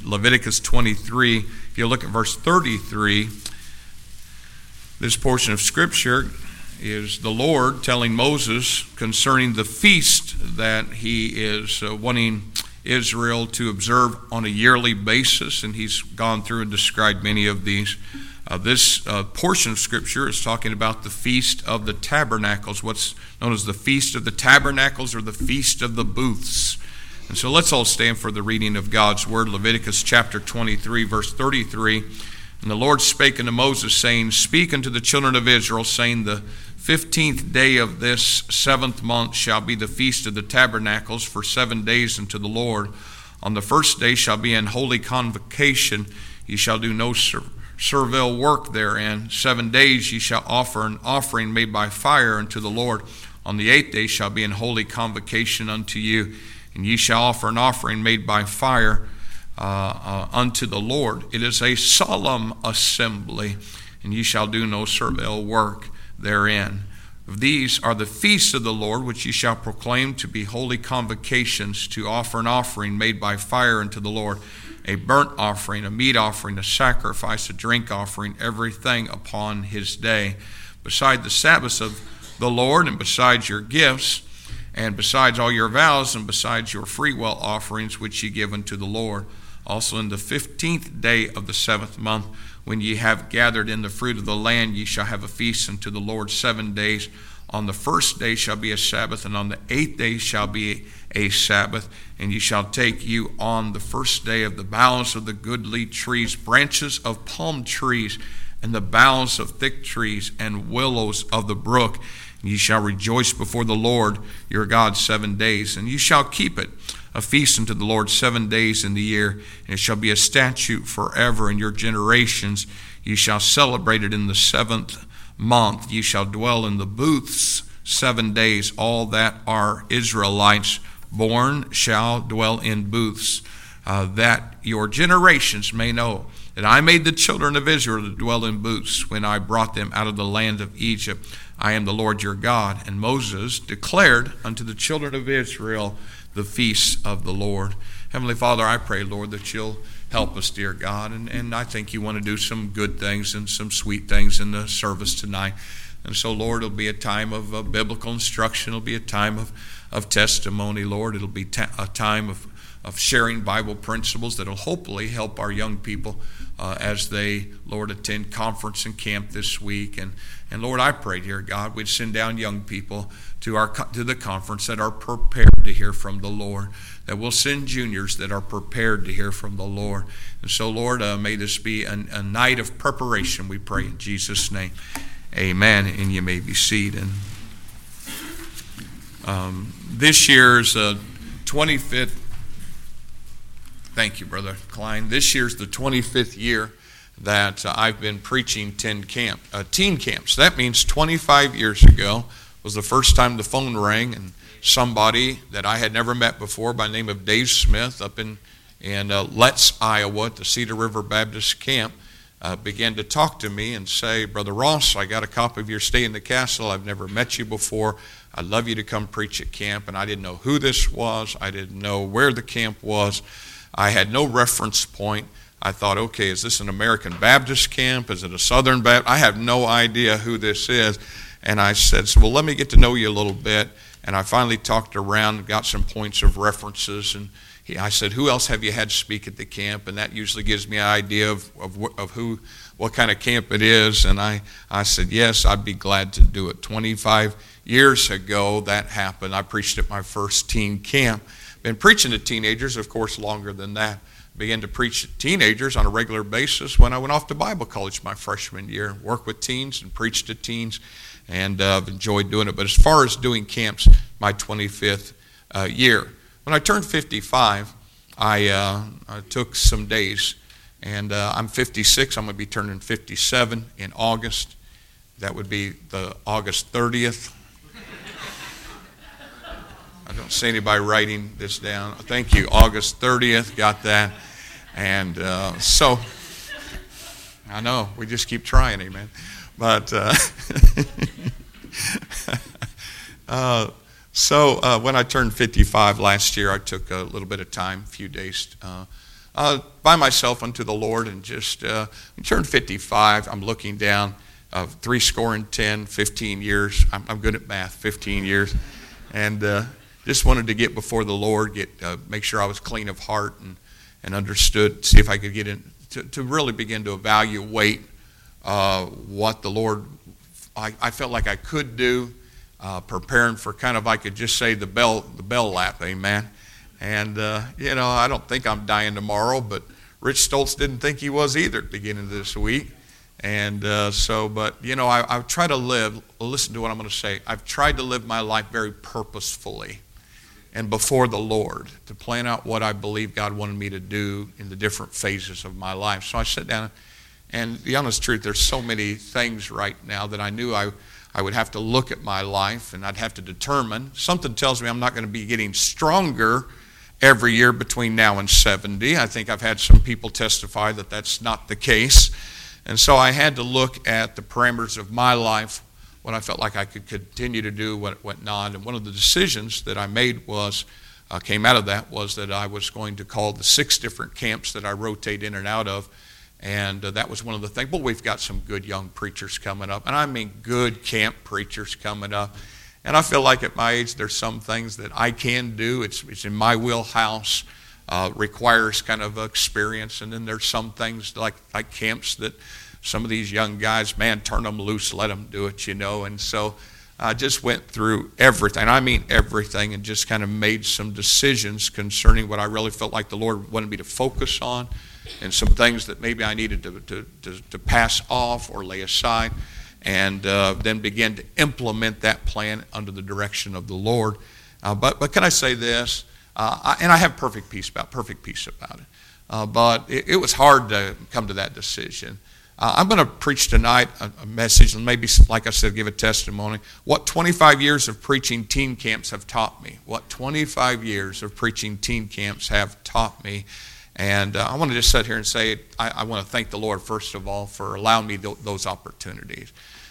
Leviticus 23. If you look at verse 33, this portion of Scripture is the Lord telling Moses concerning the feast that he is wanting Israel to observe on a yearly basis, and he's gone through and described many of these. This portion of Scripture is talking about the Feast of the Tabernacles, what's known as the Feast of the Tabernacles or the Feast of the Booths. And so let's all stand for the reading of God's Word, Leviticus chapter 23, verse 33. And the Lord spake unto Moses, saying, Speak unto the children of Israel, saying, The 15th day of this 7th month shall be the Feast of the Tabernacles for 7 days unto the Lord. On the first day shall be an holy convocation. Ye shall do no servile work therein. 7 days ye shall offer an offering made by fire unto the Lord. On the 8th day shall be an holy convocation unto you. And ye shall offer an offering made by fire unto the Lord. It is a solemn assembly, and ye shall do no servile work therein. These are the feasts of the Lord, which ye shall proclaim to be holy convocations, to offer an offering made by fire unto the Lord, a burnt offering, a meat offering, a sacrifice, a drink offering, everything upon his day. Beside the Sabbaths of the Lord, and besides your gifts, and besides all your vows, and besides your freewill offerings which ye give unto the Lord. Also in the 15th day of the 7th month, when ye have gathered in the fruit of the land, ye shall have a feast unto the Lord 7 days. On the first day shall be a Sabbath, and on the 8th day shall be a Sabbath. And ye shall take you on the first day of the boughs of the goodly trees, branches of palm trees, and the boughs of thick trees, and willows of the brook. Ye shall rejoice before the Lord your God 7 days, and ye shall keep it a feast unto the Lord 7 days in the year, and it shall be a statute forever in your generations. Ye shall celebrate it in the 7th month. Ye shall dwell in the booths 7 days. All that are Israelites born shall dwell in booths, that your generations may know that I made the children of Israel to dwell in booths when I brought them out of the land of Egypt. I am the Lord your God. And Moses declared unto the children of Israel the feasts of the Lord. Heavenly Father, I pray, Lord, that you'll help us, dear God. And I think you want to do some good things and some sweet things in the service tonight. And so, Lord, it'll be a time of biblical instruction. It'll be a time of testimony, Lord. It'll be a time of sharing Bible principles that'll hopefully help our young people as they, Lord, attend conference and camp this week. And Lord, I pray, dear God, we'd send down young people to the conference that are prepared to hear from the Lord, that we'll send juniors that are prepared to hear from the Lord. And so, Lord, may this be a night of preparation, we pray in Jesus' name. Amen. And you may be seated. This year's 25th, thank you, Brother Klein. This year's the 25th year that I've been preaching teen camps. That means 25 years ago was the first time the phone rang, and somebody that I had never met before by the name of Dave Smith up in Letts, Iowa, at the Cedar River Baptist Camp, began to talk to me and say, Brother Ross, I got a copy of your Stay in the Castle. I've never met you before. I'd love you to come preach at camp. And I didn't know who this was. I didn't know where the camp was. I had no reference point. I thought, okay, is this an American Baptist camp? Is it a Southern Baptist? I have no idea who this is. And I said, well, let me get to know you a little bit. And I finally talked around, got some points of references. And I said, who else have you had speak at the camp? And that usually gives me an idea of what kind of camp it is. And I said, yes, I'd be glad to do it. 25 years ago, that happened. I preached at my first teen camp. Been preaching to teenagers, of course, longer than that. Began to preach to teenagers on a regular basis when I went off to Bible college my freshman year. Worked with teens and preached to teens, and I've enjoyed doing it. But as far as doing camps, my 25th year. When I turned 55, I took some days, and I'm 56. I'm going to be turning 57 in August. That would be the August 30th. I don't see anybody writing this down. Thank you. August 30th, got that. And so, I know, we just keep trying, amen. But, when I turned 55 last year, I took a little bit of time, a few days, by myself unto the Lord, and just I turned 55. I'm looking down 15 years. I'm good at math, 15 years. And just wanted to get before the Lord, make sure I was clean of heart and understood, see if I could get in, to really begin to evaluate what the Lord, I felt like I could do, preparing for kind of, I could just say the bell lap, amen. And, I don't think I'm dying tomorrow, but Rich Stoltz didn't think he was either at the beginning of this week. And I try to live, listen to what I'm going to say, I've tried to live my life very purposefully and before the Lord, to plan out what I believe God wanted me to do in the different phases of my life. So I sat down, and the honest truth, there's so many things right now that I knew I would have to look at my life, and I'd have to determine. Something tells me I'm not going to be getting stronger every year between now and 70. I think I've had some people testify that that's not the case. And so I had to look at the parameters of my life, what I felt like I could continue to do, what not. And one of the decisions that I made came out of that was that I was going to call the 6 different camps that I rotate in and out of. And that was one of the things. But we've got some good young preachers coming up. And I mean good camp preachers coming up. And I feel like at my age there's some things that I can do. It's in my wheelhouse. Requires kind of experience. And then there's some things like camps that some of these young guys, man, turn them loose, let them do it, And so I just went through everything. I mean everything, and just kind of made some decisions concerning what I really felt like the Lord wanted me to focus on, and some things that maybe I needed to pass off or lay aside, and then begin to implement that plan under the direction of the Lord. But can I say this? And I have perfect peace about it. But it was hard to come to that decision. I'm going to preach tonight a message, and maybe, like I said, give a testimony. What 25 years of preaching teen camps have taught me. What 25 years of preaching teen camps have taught me. And I want to just sit here and say, I want to thank the Lord, first of all, for allowing me those opportunities.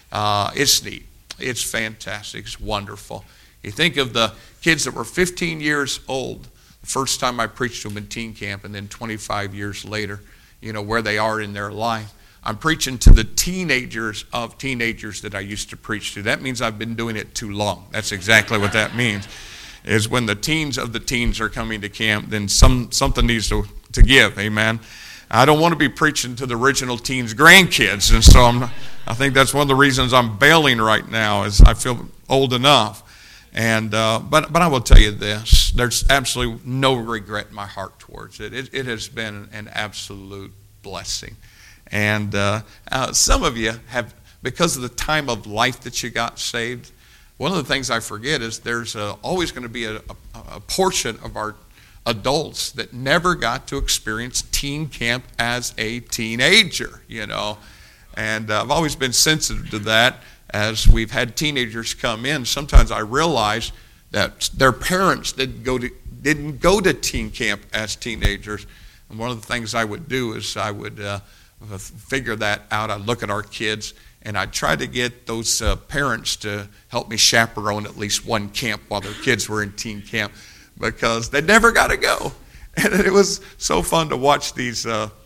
It's neat. It's fantastic. It's wonderful. You think of the kids that were 15 years old the first time I preached to them in teen camp, and then 25 years later, where they are in their life. I'm preaching to the teenagers of teenagers that I used to preach to. That means I've been doing it too long. That's exactly what that means. Is when the teens of the teens are coming to camp, then something needs to give, amen. I don't want to be preaching to the original teens' grandkids, and so I think that's one of the reasons I'm bailing right now, is I feel old enough. And but I will tell you this, there's absolutely no regret in my heart towards it. It has been an absolute blessing. And some of you have, because of the time of life that you got saved, one of the things I forget is there's always going to be a portion of our adults that never got to experience teen camp as a teenager, And I've always been sensitive to that. As we've had teenagers come in, sometimes I realize that their parents didn't go to teen camp as teenagers. And one of the things I would do is I would figure that out. I'd look at our kids, and I'd try to get those parents to help me chaperone at least one camp while their kids were in teen camp, because they never got to go. And it was so fun to watch these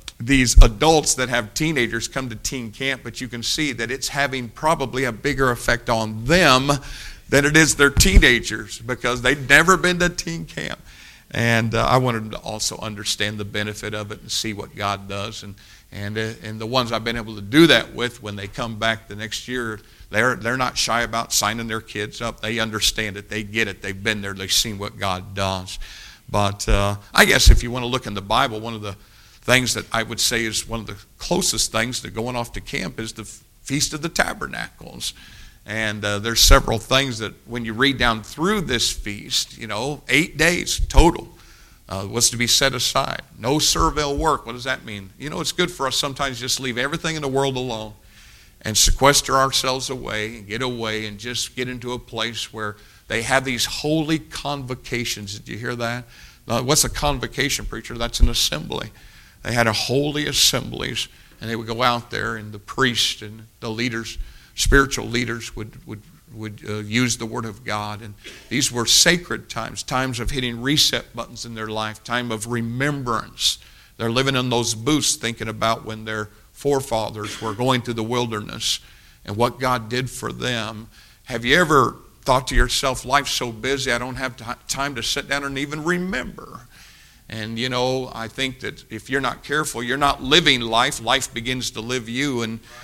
adults that have teenagers come to teen camp, but you can see that it's having probably a bigger effect on them than it is their teenagers, because they've never been to teen camp. And I wanted them to also understand the benefit of it and see what God does. And the ones I've been able to do that with, when they come back the next year, they're not shy about signing their kids up. They understand it. They get it. They've been there. They've seen what God does. But I guess if you want to look in the Bible, one of the things that I would say is one of the closest things to going off to camp is the Feast of the Tabernacles. And there's several things that when you read down through this feast, 8 days total was to be set aside. No servile work. What does that mean? It's good for us sometimes just leave everything in the world alone and sequester ourselves away and get away and just get into a place where they have these holy convocations. Did you hear that? What's a convocation, preacher? That's an assembly. They had a holy assemblies, and they would go out there, and the priest and the leaders, spiritual leaders, would use the Word of God. And these were sacred times of hitting reset buttons in their life, time of remembrance They're living in those booths thinking about when their forefathers were going through the wilderness and what God did for them. Have you ever thought to yourself, life's so busy, I don't have time to sit down and even remember? And, I think that if you're not careful, you're not living life. Life begins to live you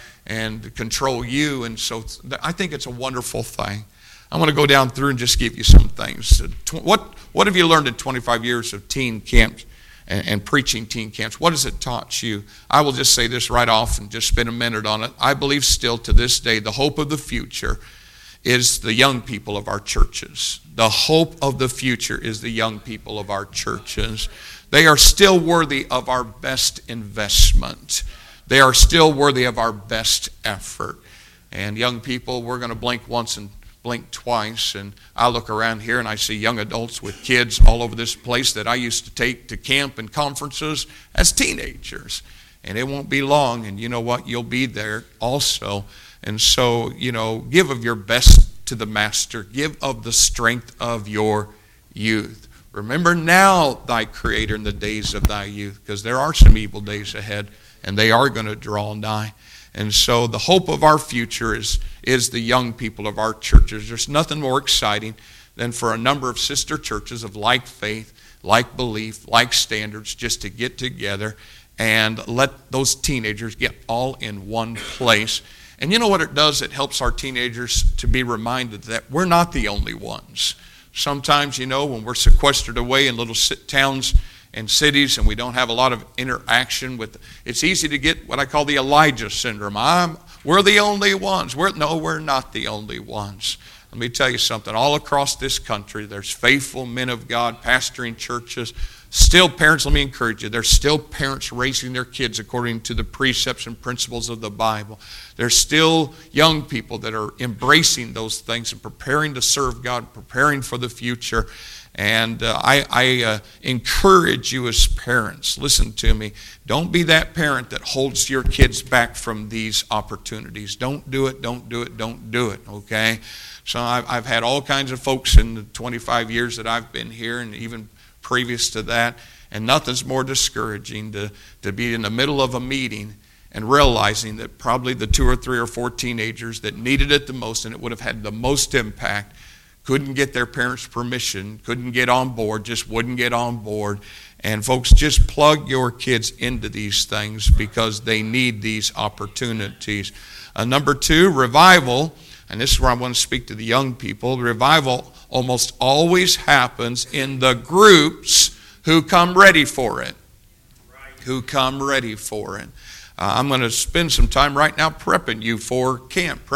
and control you. And so I think it's a wonderful thing. I want to go down through and just give you some things. What have you learned in 25 years of teen camps and preaching teen camps? What has it taught you? I will just say this right off and just spend a minute on it. I believe still to this day the hope of the future is the young people of our churches. The hope of the future is the young people of our churches. They are still worthy of our best investment. They are still worthy of our best effort. And young people, we're going to blink once and blink twice. And I look around here and I see young adults with kids all over this place that I used to take to camp and conferences as teenagers. And it won't be long, and you know what? You'll be there also. And so, give of your best to the Master. Give of the strength of your youth. Remember now thy Creator in the days of thy youth, because there are some evil days ahead, and they are going to draw nigh. And so the hope of our future is the young people of our churches. There's nothing more exciting than for a number of sister churches of like faith, like belief, like standards, just to get together and let those teenagers get all in one place. And you know what it does? It helps our teenagers to be reminded that we're not the only ones. Sometimes, when we're sequestered away in little towns and cities and we don't have a lot of interaction with, it's easy to get what I call the Elijah syndrome. We're the only ones. No, we're not the only ones. Let me tell you something. All across this country, there's faithful men of God pastoring churches. Still parents, let me encourage you, there's still parents raising their kids according to the precepts and principles of the Bible. There's still young people that are embracing those things and preparing to serve God, preparing for the future. And I encourage you as parents, listen to me, don't be that parent that holds your kids back from these opportunities. Don't do it, don't do it, don't do it, okay? So I've had all kinds of folks in the 25 years that I've been here, and even previous to that, and nothing's more discouraging to be in the middle of a meeting and realizing that probably the 2 or 3 or 4 teenagers that needed it the most and it would have had the most impact couldn't get their parents' permission, couldn't get on board, just wouldn't get on board. And folks, just plug your kids into these things because they need these opportunities. Number 2, revival, and this is where I want to speak to the young people. Revival almost always happens in the groups who come ready for it. Who come ready for it. I'm going to spend some time right now prepping you for camp,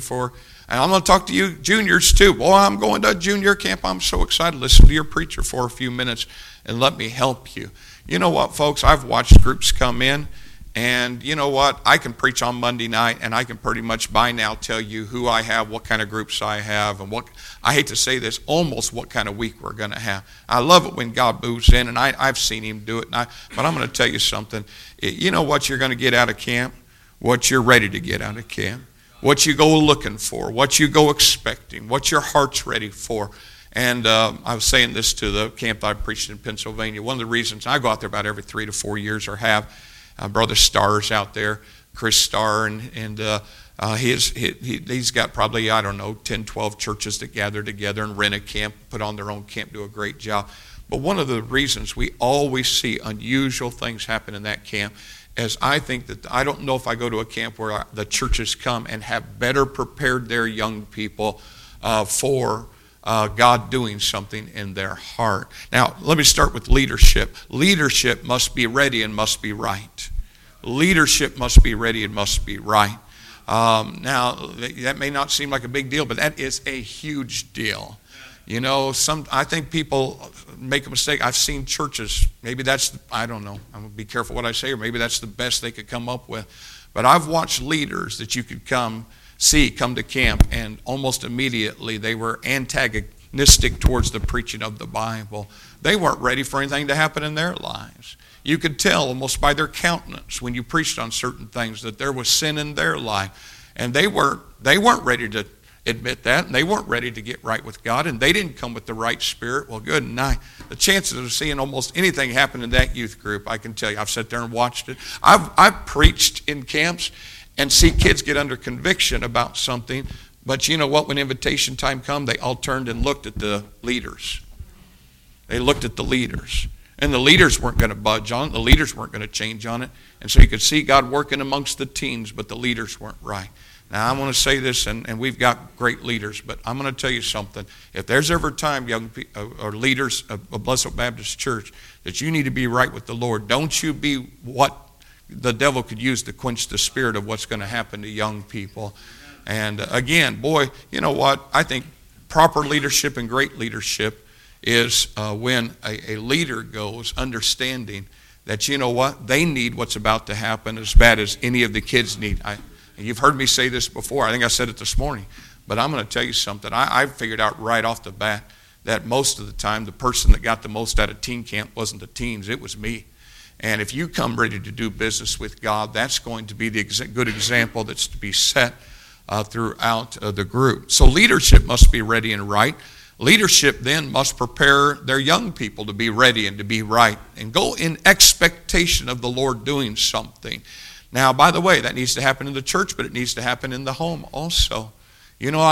and I'm going to talk to you juniors too. Boy, I'm going to a junior camp. I'm so excited. Listen to your preacher for a few minutes and let me help you. You know what, folks? I've watched groups come in, and you know what? I can preach on Monday night, and I can pretty much by now tell you who I have, what kind of groups I have, and I hate to say this, almost what kind of week we're going to have. I love it when God moves in, and I've seen him do it. But I'm going to tell you something. You know what you're going to get out of camp? What you're ready to get out of camp. What you go looking for, what you go expecting, what your heart's ready for. And I was saying this to the camp I preached in Pennsylvania. One of the reasons I go out there about every 3 to 4 years, or have Brother Starr's out there, Chris Starr, and he's got probably, 10, 12 churches that gather together and rent a camp, put on their own camp, do a great job. But one of the reasons we always see unusual things happen in that camp is I think that I don't know if I go to a camp where the churches come and have better prepared their young people for God doing something in their heart. Now, let me start with leadership. Leadership must be ready and must be right. Leadership must be ready and must be right. Now, that may not seem like a big deal, but that is a huge deal. I think people make a mistake. I've seen churches, maybe that's, I don't know, I'm going to be careful what I say, or maybe that's the best they could come up with. But I've watched leaders that you could come to camp, and almost immediately they were antagonistic towards the preaching of the Bible. They weren't ready for anything to happen in their lives. You could tell almost by their countenance when you preached on certain things that there was sin in their life. And they weren't ready to admit that, and they weren't ready to get right with God, and they didn't come with the right spirit. Well, good. And the chances of seeing almost anything happen in that youth group, I can tell you, I've sat there and watched it. I've preached in camps and see kids get under conviction about something, but you know what? When invitation time come, they all turned and looked at the leaders. They looked at the leaders. And the leaders weren't going to budge on it. The leaders weren't going to change on it. And so you could see God working amongst the teens, but the leaders weren't right. Now, I want to say this, and we've got great leaders, but I'm going to tell you something. If there's ever a time, young people, or leaders of Blessed Baptist Church, that you need to be right with the Lord, don't you be what the devil could use to quench the spirit of what's going to happen to young people. And again, boy, you know what? I think proper leadership and great leadership is when a leader goes understanding that, you know what, they need what's about to happen as bad as any of the kids need. You've heard me say this before. I think I said it this morning. But I'm going to tell you something. I figured out right off the bat that most of the time the person that got the most out of teen camp wasn't the teens. It was me. And if you come ready to do business with God, that's going to be the good example that's to be set throughout the group. So leadership must be ready and right. Leadership then must prepare their young people to be ready and to be right and go in expectation of the Lord doing something. Now, by the way, that needs to happen in the church, but it needs to happen in the home also. You know,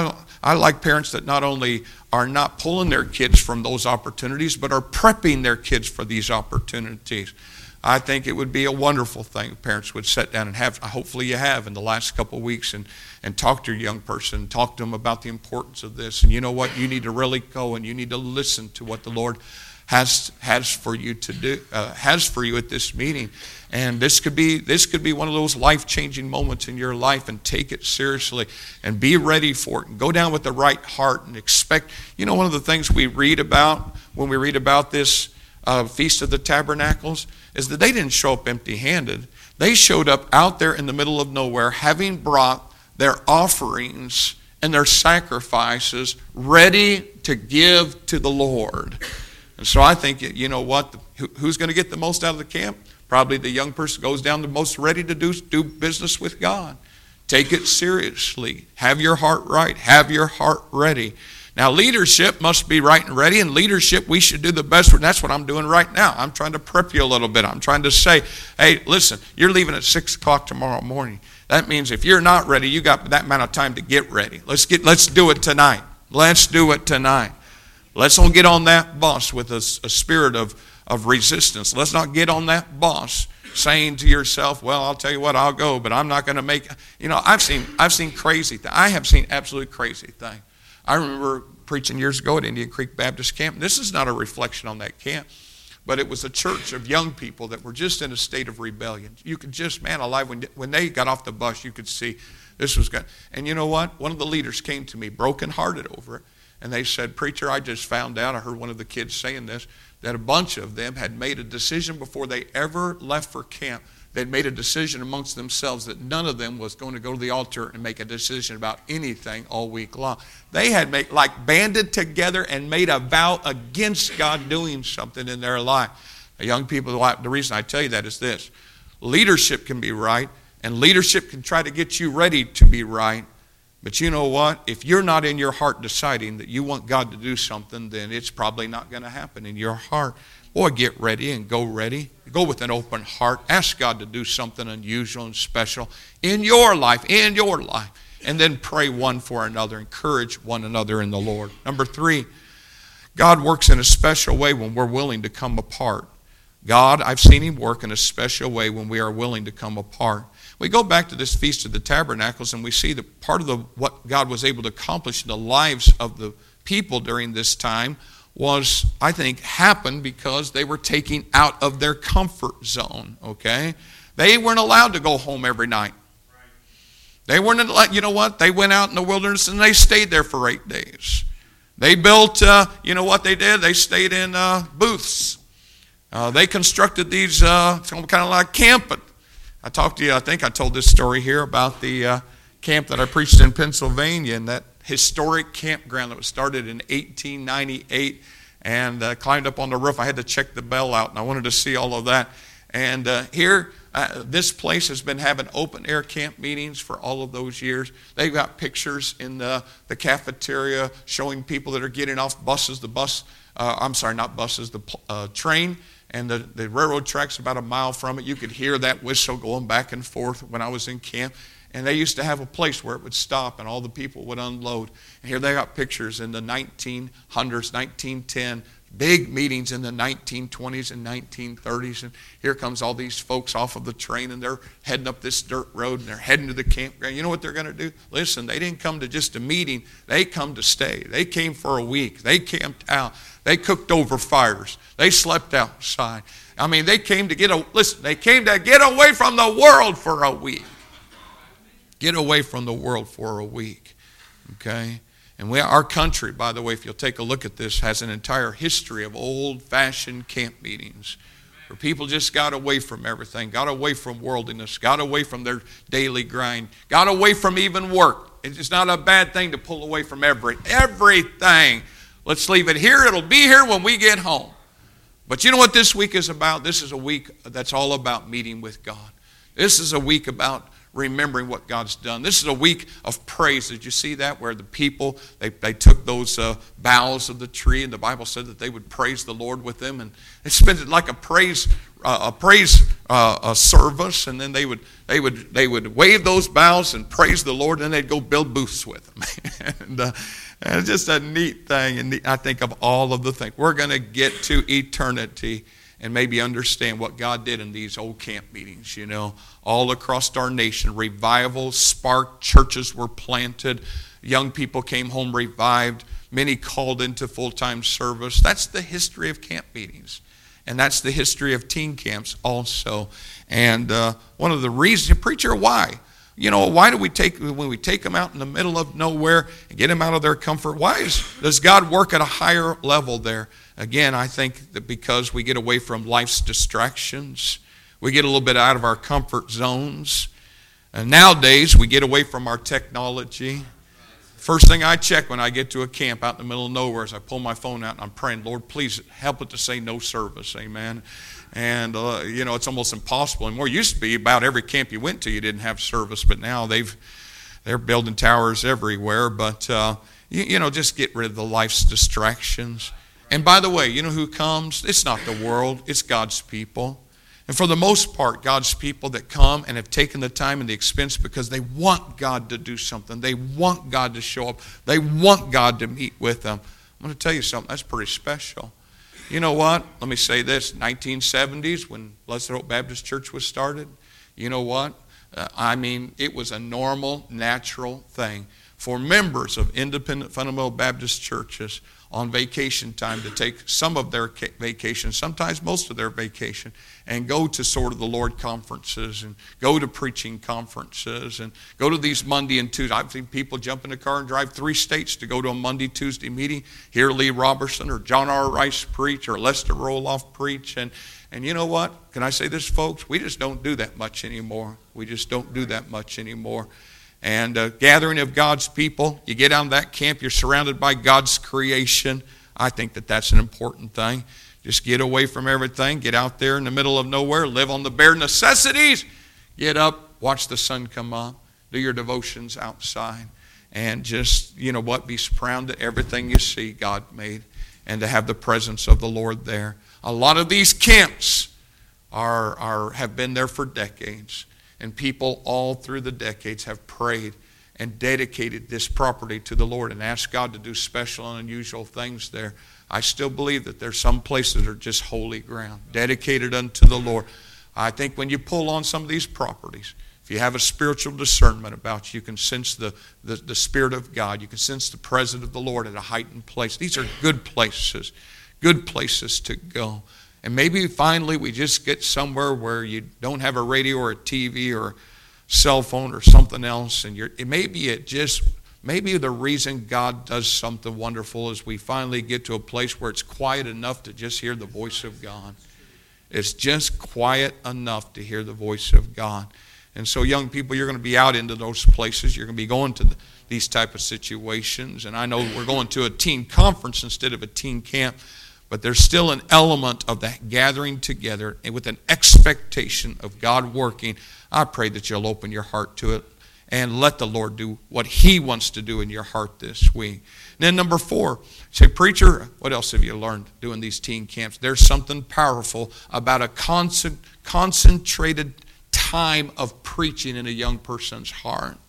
I like parents that not only are not pulling their kids from those opportunities, but are prepping their kids for these opportunities. I think it would be a wonderful thing if parents would sit down and have, hopefully you have in the last couple of weeks, and talk to your young person, talk to them about the importance of this. And you know what? You need to really go and you need to listen to what the Lord has for you to do, has for you at this meeting. And this could be one of those life-changing moments in your life, and take it seriously and be ready for it and go down with the right heart and expect. You know, one of the things we read about when we read about this Feast of the Tabernacles is that they didn't show up empty-handed. They showed up out there in the middle of nowhere, having brought their offerings and their sacrifices ready to give to the Lord. And so I think, you know what, who's going to get the most out of the camp? Probably the young person goes down the most ready to do business with God. Take it seriously. Have your heart right. Have your heart ready. Now, leadership must be right and ready, and leadership, we should do the best. And that's what I'm doing right now. I'm trying to prep you a little bit. I'm trying to say, hey, listen, you're leaving at 6 o'clock tomorrow morning. That means if you're not ready, you got that amount of time to get ready. Let's do it tonight. Let's do it tonight. Let's don't get on that bus with a spirit of resistance. Let's not get on that bus saying to yourself, well, I'll tell you what, I'll go, but I'm not going to make. You know, I've seen crazy things. I have seen absolutely crazy things. I remember preaching years ago at Indian Creek Baptist Camp. This is not a reflection on that camp, but it was a church of young people that were just in a state of rebellion. You could just, man alive, when they got off the bus, you could see this was good. And you know what? One of the leaders came to me, brokenhearted over it, and they said, preacher, I just found out, I heard one of the kids saying this, that a bunch of them had made a decision before they ever left for camp. They'd made a decision amongst themselves that none of them was going to go to the altar and make a decision about anything all week long. They had banded together and made a vow against God doing something in their life. Now, young people, the reason I tell you that is this. Leadership can be right, and leadership can try to get you ready to be right. But you know what? If you're not in your heart deciding that you want God to do something, then it's probably not going to happen in your heart. Boy, get ready and go ready. Go with an open heart. Ask God to do something unusual and special in your life, and then pray one for another. Encourage one another in the Lord. Number 3, God works in a special way when we're willing to come apart. God, I've seen Him work in a special way when we are willing to come apart. We go back to this Feast of the Tabernacles, and we see that part of what God was able to accomplish in the lives of the people during this time was, I think, happened because they were taken out of their comfort zone, okay? They weren't allowed to go home every night. They weren't allowed, you know what? They went out in the wilderness and they stayed there for 8 days. They built, you know what they did? They stayed in booths. They constructed these kind of like camping. I talked to you, I think I told this story here about the camp that I preached in Pennsylvania, and that historic campground that was started in 1898, and climbed up on the roof. I had to check the bell out, and I wanted to see all of that. And here, This place has been having open-air camp meetings for all of those years. They've got pictures in the cafeteria showing people that are getting off buses. The train, and the railroad track's about a mile from it. You could hear that whistle going back and forth when I was in camp. And they used to have a place where it would stop and all the people would unload. And here they got pictures in the 1900s, 1910, big meetings in the 1920s and 1930s. And here comes all these folks off of the train, and they're heading up this dirt road, and they're heading to the campground. You know what they're going to do? Listen, they didn't come to just a meeting. They come to stay. They came for a week. They camped out. They cooked over fires. They slept outside. I mean, they came to get away from the world for a week. Get away from the world for a week, okay? And our country, by the way, if you'll take a look at this, has an entire history of old-fashioned camp meetings where people just got away from everything, got away from worldliness, got away from their daily grind, got away from even work. It's not a bad thing to pull away from everything. Let's leave it here. It'll be here when we get home. But you know what this week is about? This is a week that's all about meeting with God. This is a week about remembering what God's done. This is a week of praise. Did you see that? Where the people, they took those boughs of the tree, and the Bible said that they would praise the Lord with them, and they spent it like a praise service, and then they would wave those boughs and praise the Lord, and then they'd go build booths with them. And it's just a neat thing. And I think of all of the things. We're going to get to eternity and maybe understand what God did in these old camp meetings, you know, all across our nation. Revivals sparked, churches were planted, young people came home revived, many called into full-time service. That's the history of camp meetings. And that's the history of teen camps also. And one of the reasons, preacher, why? You know, why do when we take them out in the middle of nowhere and get them out of their comfort, does God work at a higher level there? Again, I think that because we get away from life's distractions, we get a little bit out of our comfort zones. And nowadays, we get away from our technology. First thing I check when I get to a camp out in the middle of nowhere is I pull my phone out and I'm praying, Lord, please help it to say no service, amen. And, you know, it's almost impossible anymore. It used to be about every camp you went to, you didn't have service, but now they're building towers everywhere. But, you know, just get rid of the life's distractions. And by the way, you know who comes? It's not the world, it's God's people. And for the most part, God's people that come and have taken the time and the expense because they want God to do something. They want God to show up. They want God to meet with them. I'm going to tell you something, that's pretty special. You know what? Let me say this. 1970s, when Blessed Hope Baptist Church was started, you know what? It was a normal, natural thing for members of independent fundamental Baptist churches on vacation time to take some of their vacation, sometimes most of their vacation, and go to sort of the Lord conferences and go to preaching conferences and go to these Monday and Tuesday. I've seen people jump in a car and drive 3 states to go to a Monday, Tuesday meeting, hear Lee Robertson or John R. Rice preach or Lester Roloff preach. And you know what? Can I say this, folks? We just don't do that much anymore. We just don't do that much anymore. And a gathering of God's people, you get on that camp, you're surrounded by God's creation. I think that that's an important thing. Just get away from everything, get out there in the middle of nowhere, live on the bare necessities, get up, watch the sun come up, do your devotions outside, and just, you know what, be surrounded everything you see God made, and to have the presence of the Lord there. A lot of these camps have been there for decades. And people all through the decades have prayed and dedicated this property to the Lord and asked God to do special and unusual things there. I still believe that there's some places that are just holy ground, dedicated unto the Lord. I think when you pull on some of these properties, if you have a spiritual discernment about you, can sense the Spirit of God. You can sense the presence of the Lord at a heightened place. These are good places to go. And maybe finally we just get somewhere where you don't have a radio or a TV or a cell phone or something else. And maybe the reason God does something wonderful is we finally get to a place where it's quiet enough to just hear the voice of God. It's just quiet enough to hear the voice of God. And so young people, you're going to be out into those places. You're going to be going to these type of situations. And I know we're going to a teen conference instead of a teen camp. but there's still an element of that gathering together and with an expectation of God working. I pray that you'll open your heart to it and let the Lord do what He wants to do in your heart this week. And then number 4, say, preacher, what else have you learned doing these teen camps? There's something powerful about a concentrated time of preaching in a young person's heart.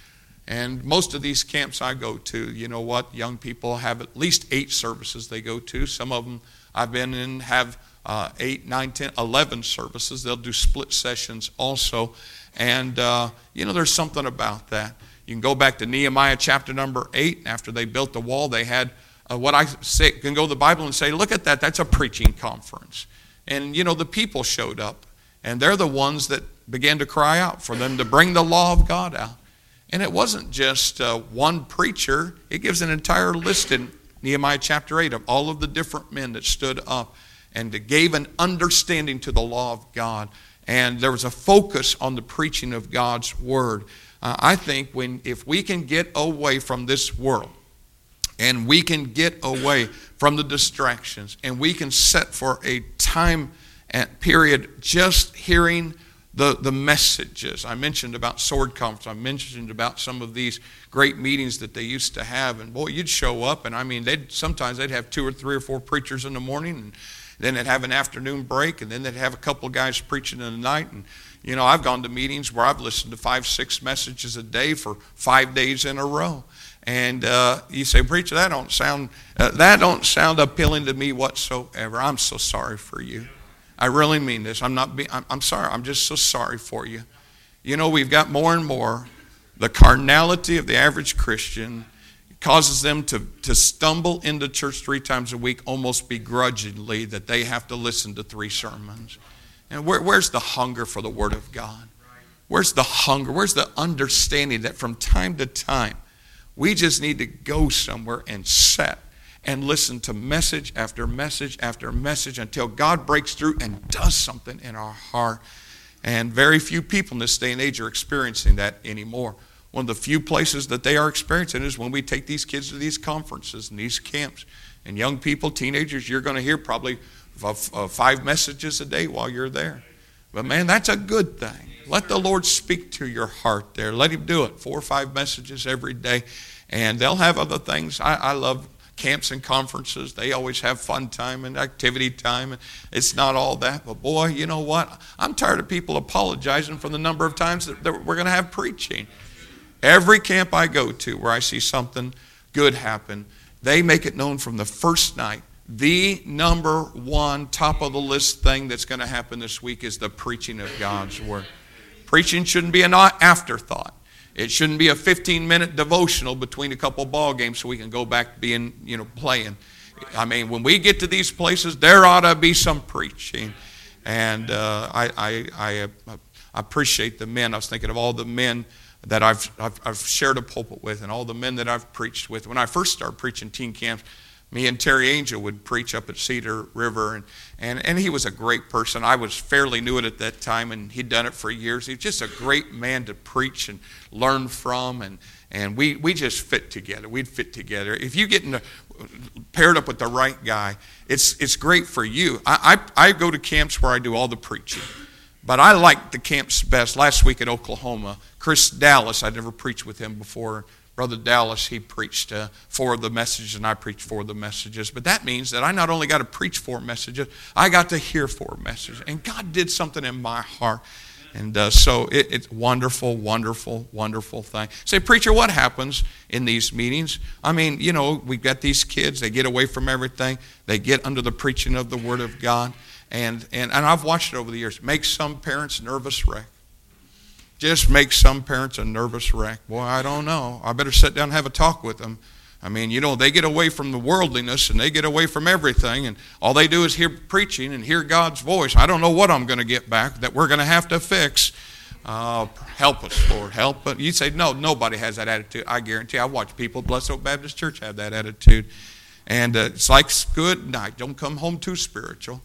And most of these camps I go to, you know what? Young people have at least 8 services they go to. Some of them I've been in have 8, 9, 10, 11 services. They'll do split sessions also. And, there's something about that. You can go back to Nehemiah chapter number 8. After they built the wall, they had what I say, can go to the Bible and say, look at that. That's a preaching conference. And, the people showed up. And they're the ones that began to cry out for them to bring the law of God out. And it wasn't just one preacher. It gives an entire list in Nehemiah chapter 8 of all of the different men that stood up and gave an understanding to the law of God. And there was a focus on the preaching of God's word. I think if we can get away from this world and we can get away from the distractions and we can set for a time and period just hearing the messages. I mentioned about Sword Conference. I mentioned about some of these great meetings that they used to have. And boy, you'd show up and sometimes they'd have 2 or 3 or 4 preachers in the morning, and then they'd have an afternoon break, and then they'd have a couple of guys preaching in the night. And I've gone to meetings where I've listened to 5, 6 messages a day for 5 days in a row. And you say, preacher, that don't sound appealing to me whatsoever. I'm so sorry for you. I really mean this. I'm sorry. I'm just so sorry for you. We've got more and more. The carnality of the average Christian causes them to stumble into church 3 times a week almost begrudgingly that they have to listen to 3 sermons. And where's the hunger for the Word of God? Where's the hunger? Where's the understanding that from time to time we just need to go somewhere and sit and listen to message after message after message until God breaks through and does something in our heart. And very few people in this day and age are experiencing that anymore. One of the few places that they are experiencing is when we take these kids to these conferences and these camps. And young people, teenagers, you're going to hear probably 5 messages a day while you're there. But man, that's a good thing. Let the Lord speak to your heart there. Let Him do it. 4 or 5 messages every day. And they'll have other things. I love camps and conferences. They always have fun time and activity time. It's not all that. But boy, you know what? I'm tired of people apologizing for the number of times that we're going to have preaching. Every camp I go to where I see something good happen, they make it known from the first night. The number 1 top of the list thing that's going to happen this week is the preaching of God's word. Preaching shouldn't be an afterthought. It shouldn't be a 15-minute devotional between a couple ball games so we can go back to being, playing. I mean, when we get to these places, there ought to be some preaching. And I appreciate the men. I was thinking of all the men that I've shared a pulpit with and all the men that I've preached with. When I first started preaching teen camps, me and Terry Angel would preach up at Cedar River, and he was a great person. I was fairly new at that time, and he'd done it for years. He was just a great man to preach and learn from, and we just fit together. We'd fit together. If you get paired up with the right guy, it's great for you. I go to camps where I do all the preaching, but I like the camps best. Last week at Oklahoma, Chris Dallas, I'd never preached with him before. Brother Dallas, he preached 4 of the messages, and I preached 4 of the messages. But that means that I not only got to preach 4 messages, I got to hear 4 messages. And God did something in my heart. And so it's wonderful, wonderful, wonderful thing. Say, preacher, what happens in these meetings? I mean, we've got these kids. They get away from everything. They get under the preaching of the Word of God. And I've watched it over the years. Make some parents nervous wreck. Just make some parents a nervous wreck. Boy, I don't know. I better sit down and have a talk with them. I mean, they get away from the worldliness and they get away from everything, and all they do is hear preaching and hear God's voice. I don't know what I'm going to get back that we're going to have to fix. Help us, Lord, help us. You say, no, nobody has that attitude. I guarantee I watch people at Blessed Oak Baptist Church have that attitude. And it's like good night. Don't come home too spiritual.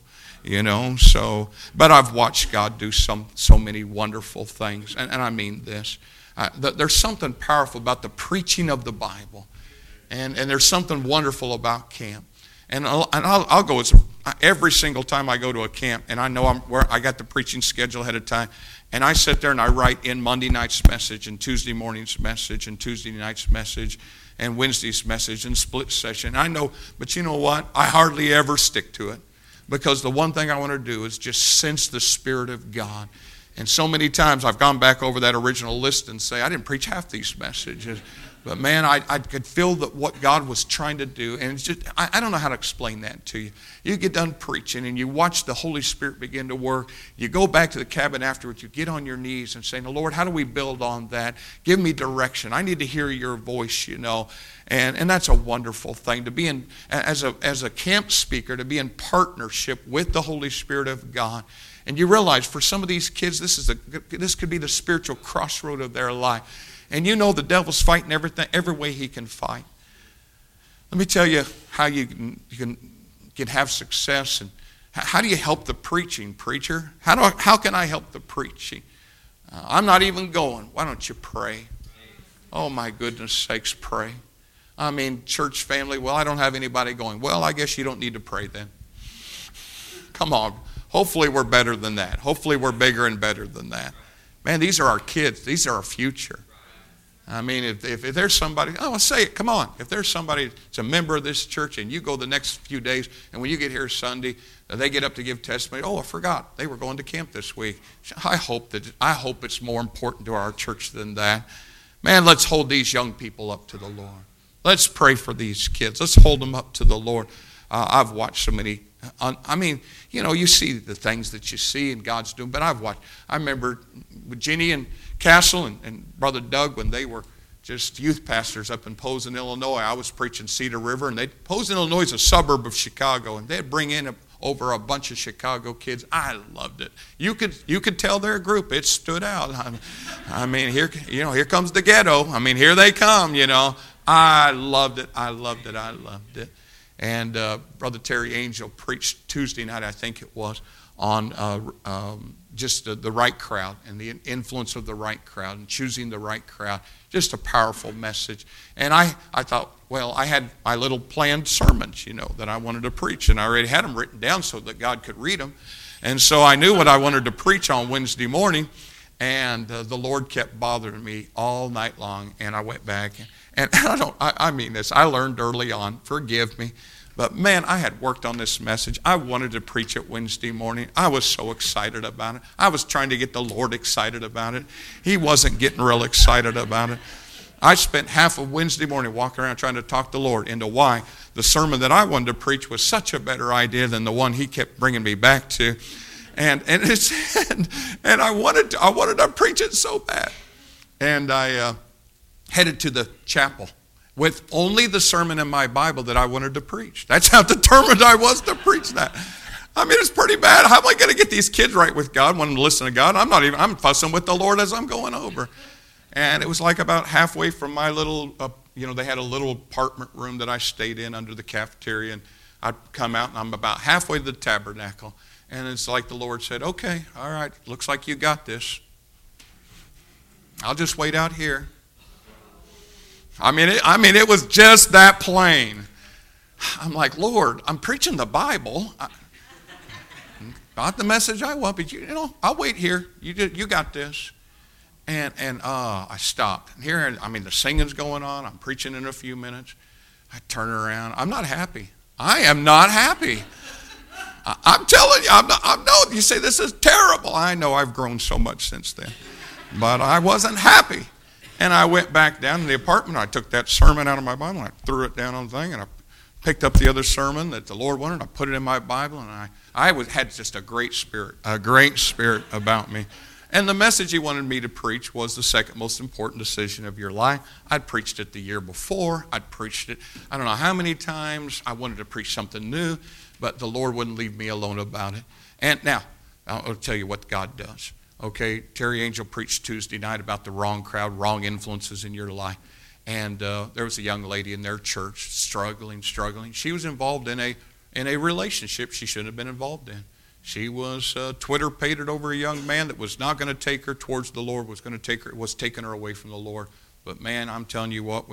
But I've watched God do so many wonderful things, and I mean this. There's something powerful about the preaching of the Bible, and there's something wonderful about camp. And I'll go every single time I go to a camp, and I know I got the preaching schedule ahead of time, and I sit there and I write in Monday night's message and Tuesday morning's message and Tuesday night's message and Wednesday's message and split session. I know, but you know what? I hardly ever stick to it, because the one thing I want to do is just sense the Spirit of God. And so many times I've gone back over that original list and say, I didn't preach half these messages. But man, I could feel that what God was trying to do. And it's just, I don't know how to explain that to you. You get done preaching and you watch the Holy Spirit begin to work. You go back to the cabin afterwards. You get on your knees and say, Lord, how do we build on that? Give me direction. I need to hear your voice, you know. And that's a wonderful thing, to be in, as a camp speaker, to be in partnership with the Holy Spirit of God. And you realize for some of these kids, this could be the spiritual crossroad of their life. And you know the devil's fighting every way he can fight. Let me tell you how you can have success. And how do you help the preaching, preacher? How can I help the preaching? I'm not even going. Why don't you pray? Oh, my goodness sakes, pray. I mean, church family, well, I don't have anybody going. Well, I guess you don't need to pray then. Come on. Hopefully we're better than that. Hopefully we're bigger and better than that. Man, these are our kids. These are our future. I mean, if there's somebody, say it, come on. If there's somebody that's a member of this church and you go the next few days, and when you get here Sunday, they get up to give testimony, I forgot, they were going to camp this week. I hope it's more important to our church than that. Man, let's hold these young people up to the Lord. Let's pray for these kids. Let's hold them up to the Lord. I've watched so many. You see the things that you see and God's doing, but I remember with Jenny and Castle and Brother Doug, when they were just youth pastors up in Posen, Illinois. I was preaching Cedar River, and Posen, Illinois is a suburb of Chicago, and they'd bring in over a bunch of Chicago kids. I loved it. You could tell their group. It stood out. I mean, here comes the ghetto. I mean, here they come, you know. I loved it. I loved it. I loved it. And Brother Terry Angel preached Tuesday night, I think it was, on just the right crowd and the influence of the right crowd and choosing the right crowd. Just a powerful message. And I thought, well, I had my little planned sermons, that I wanted to preach. And I already had them written down so that God could read them. And so I knew what I wanted to preach on Wednesday morning. And the Lord kept bothering me all night long. And I went back. And I mean this. I learned early on. Forgive me. But man, I had worked on this message. I wanted to preach it Wednesday morning. I was so excited about it. I was trying to get the Lord excited about it. He wasn't getting real excited about it. I spent half of Wednesday morning walking around trying to talk the Lord into why the sermon that I wanted to preach was such a better idea than the one he kept bringing me back to. And I wanted to preach it so bad. And I headed to the chapel with only the sermon in my Bible that I wanted to preach. That's how determined I was to preach that. I mean, it's pretty bad. How am I going to get these kids right with God when I'm listening to God? I'm fussing with the Lord as I'm going over. And it was like about halfway from my little, they had a little apartment room that I stayed in under the cafeteria. And I'd come out and I'm about halfway to the tabernacle. And it's like the Lord said, okay, all right, looks like you got this. I'll just wait out here. I mean, it was just that plain. I'm like, Lord, I'm preaching the Bible. Not the message I want, but I'll wait here. You got this. And I stopped. And here, the singing's going on. I'm preaching in a few minutes. I turn around. I'm not happy. I am not happy. I'm telling you, no. You say this is terrible. I know I've grown so much since then, but I wasn't happy. And I went back down to the apartment. I took that sermon out of my Bible, and I threw it down on the thing, and I picked up the other sermon that the Lord wanted. I put it in my Bible, and I had just a great spirit about me. And the message he wanted me to preach was the second most important decision of your life. I'd preached it the year before. I'd preached it I don't know how many times. I wanted to preach something new, but the Lord wouldn't leave me alone about it. And now, I'll tell you what God does. Okay, Terry Angel preached Tuesday night about the wrong crowd, wrong influences in your life. And there was a young lady in their church struggling. She was involved in a relationship she shouldn't have been involved in. She was Twitter-pated over a young man that was not going to take her towards the Lord, was taking her away from the Lord. But man, I'm telling you what, when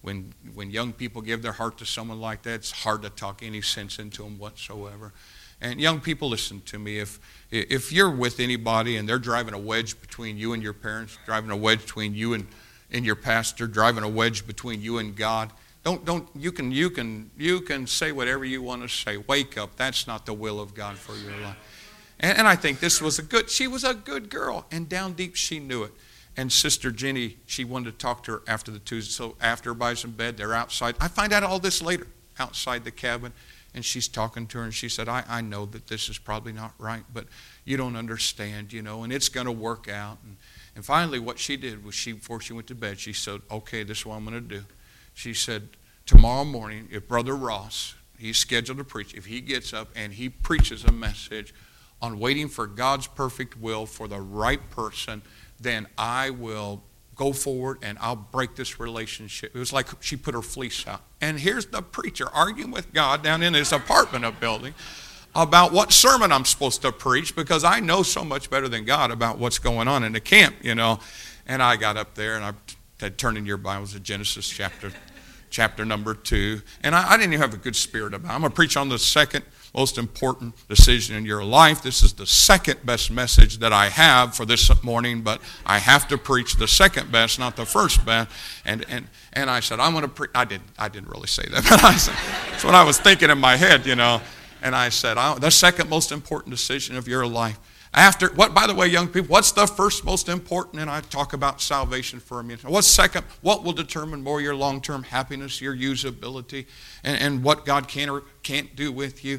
when young people give their heart to someone like that, it's hard to talk any sense into them whatsoever. And young people, listen to me. If you're with anybody and they're driving a wedge between you and your parents, driving a wedge between you and your pastor, driving a wedge between you and God, you can say whatever you want to say. Wake up. That's not the will of God for your life. And I think she was a good girl, and down deep she knew it. And Sister Jenny, she wanted to talk to her after the Tuesday. So after everybody's in bed, they're outside. I find out all this later, outside the cabin. And she's talking to her, and she said, I know that this is probably not right, but you don't understand, and it's going to work out. And finally what she did was, before she went to bed, she said, okay, this is what I'm going to do. She said, tomorrow morning, if Brother Ross, he's scheduled to preach, if he gets up and he preaches a message on waiting for God's perfect will for the right person, then I will go forward and I'll break this relationship. It was like she put her fleece out. And here's the preacher arguing with God down in his apartment building about what sermon I'm supposed to preach, because I know so much better than God about what's going on in the camp, And I got up there and I said, turn in your Bibles to Genesis chapter number 2. And I didn't even have a good spirit about it. I'm going to preach on the second most important decision in your life. This is the second best message that I have for this morning, but I have to preach the second best, not the first best. And I said, I'm going to preach. I didn't really say that, but that's what I was thinking in my head, And I said, the second most important decision of your life. By the way, young people, what's the first most important? And I talk about salvation for a minute. What's second? What will determine more your long-term happiness, your usability, and what God can or can't do with you?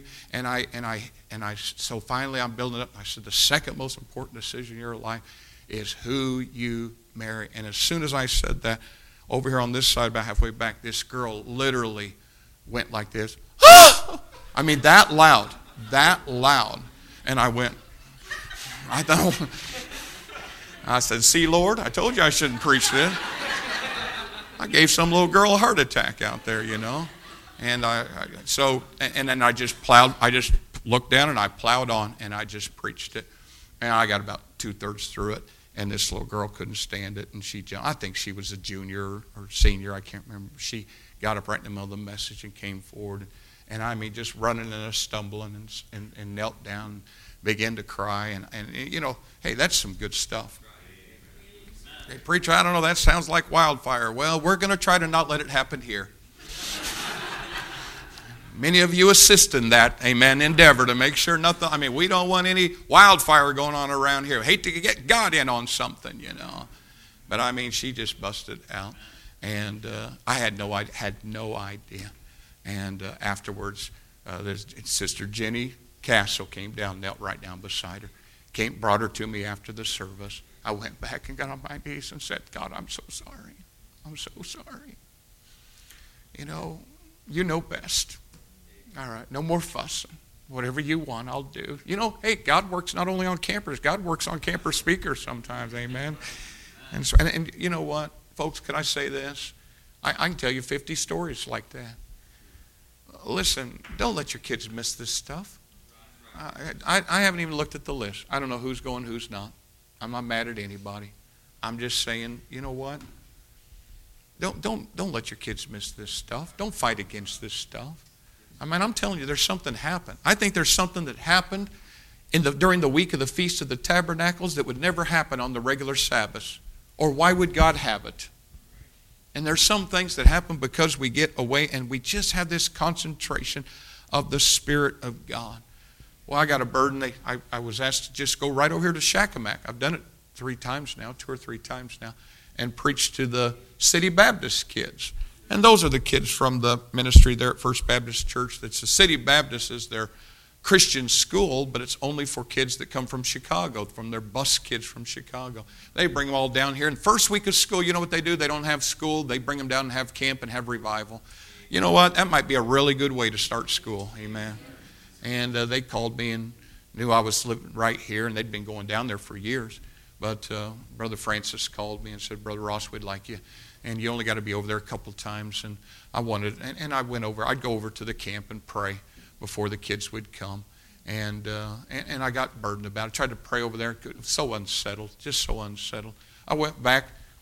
So finally I'm building it up. I said, the second most important decision in your life is who you marry. And as soon as I said that, over here on this side, about halfway back, this girl literally went like this. I mean, that loud. And I went, I said, see, Lord, I told you I shouldn't preach this. I gave some little girl a heart attack out there, And then I just looked down and I plowed on and I just preached it. And I got about 2/3 through it. And this little girl couldn't stand it. And I think she was a junior or senior, I can't remember. She got up right in the middle of the message and came forward. And I mean, just running and stumbling and knelt down, began to cry. And hey, that's some good stuff. Hey, preacher, I don't know, that sounds like wildfire. Well, we're going to try to not let it happen here. Many of you assist in that, amen, endeavor to make sure nothing, we don't want any wildfire going on around here. Hate to get God in on something, But she just busted out. And I had no idea. And afterwards, Sister Jenny Castle came down, knelt right down beside her, brought her to me after the service. I went back and got on my knees and said, God, I'm so sorry. I'm so sorry. You know best. All right, no more fussing. Whatever you want, I'll do. Hey, God works not only on campers, God works on camper speakers sometimes, amen. And you know what, folks, can I say this? I can tell you 50 stories like that. Listen, don't let your kids miss this stuff. I haven't even looked at the list. I don't know who's going, who's not. I'm not mad at anybody. I'm just saying, you know what? Don't let your kids miss this stuff. Don't fight against this stuff. I'm telling you, there's something happened. I think there's something that happened during the week of the Feast of the Tabernacles that would never happen on the regular Sabbath. Or why would God have it? And there's some things that happen because we get away and we just have this concentration of the Spirit of God. Well, I got a burden. I was asked to just go right over here to Shakamak. I've done it 2 or 3 times now, and preach to the City Baptist kids. And those are the kids from the ministry there at First Baptist Church. That's the City Baptist is their Christian school, but it's only for kids that come from Chicago, from their bus kids from Chicago. They bring them all down here. And first week of school, you know what they do? They don't have school. They bring them down and have camp and have revival. You know what? That might be a really good way to start school. Amen. And they called me and knew I was living right here, and they'd been going down there for years. But Brother Francis called me and said, Brother Ross, we'd like you. And you only got to be over there a couple of times. And I wanted, and I went over. I'd go over to the camp and pray before the kids would come. And I got burdened about it. I tried to pray over there. So unsettled, just so unsettled. I went back,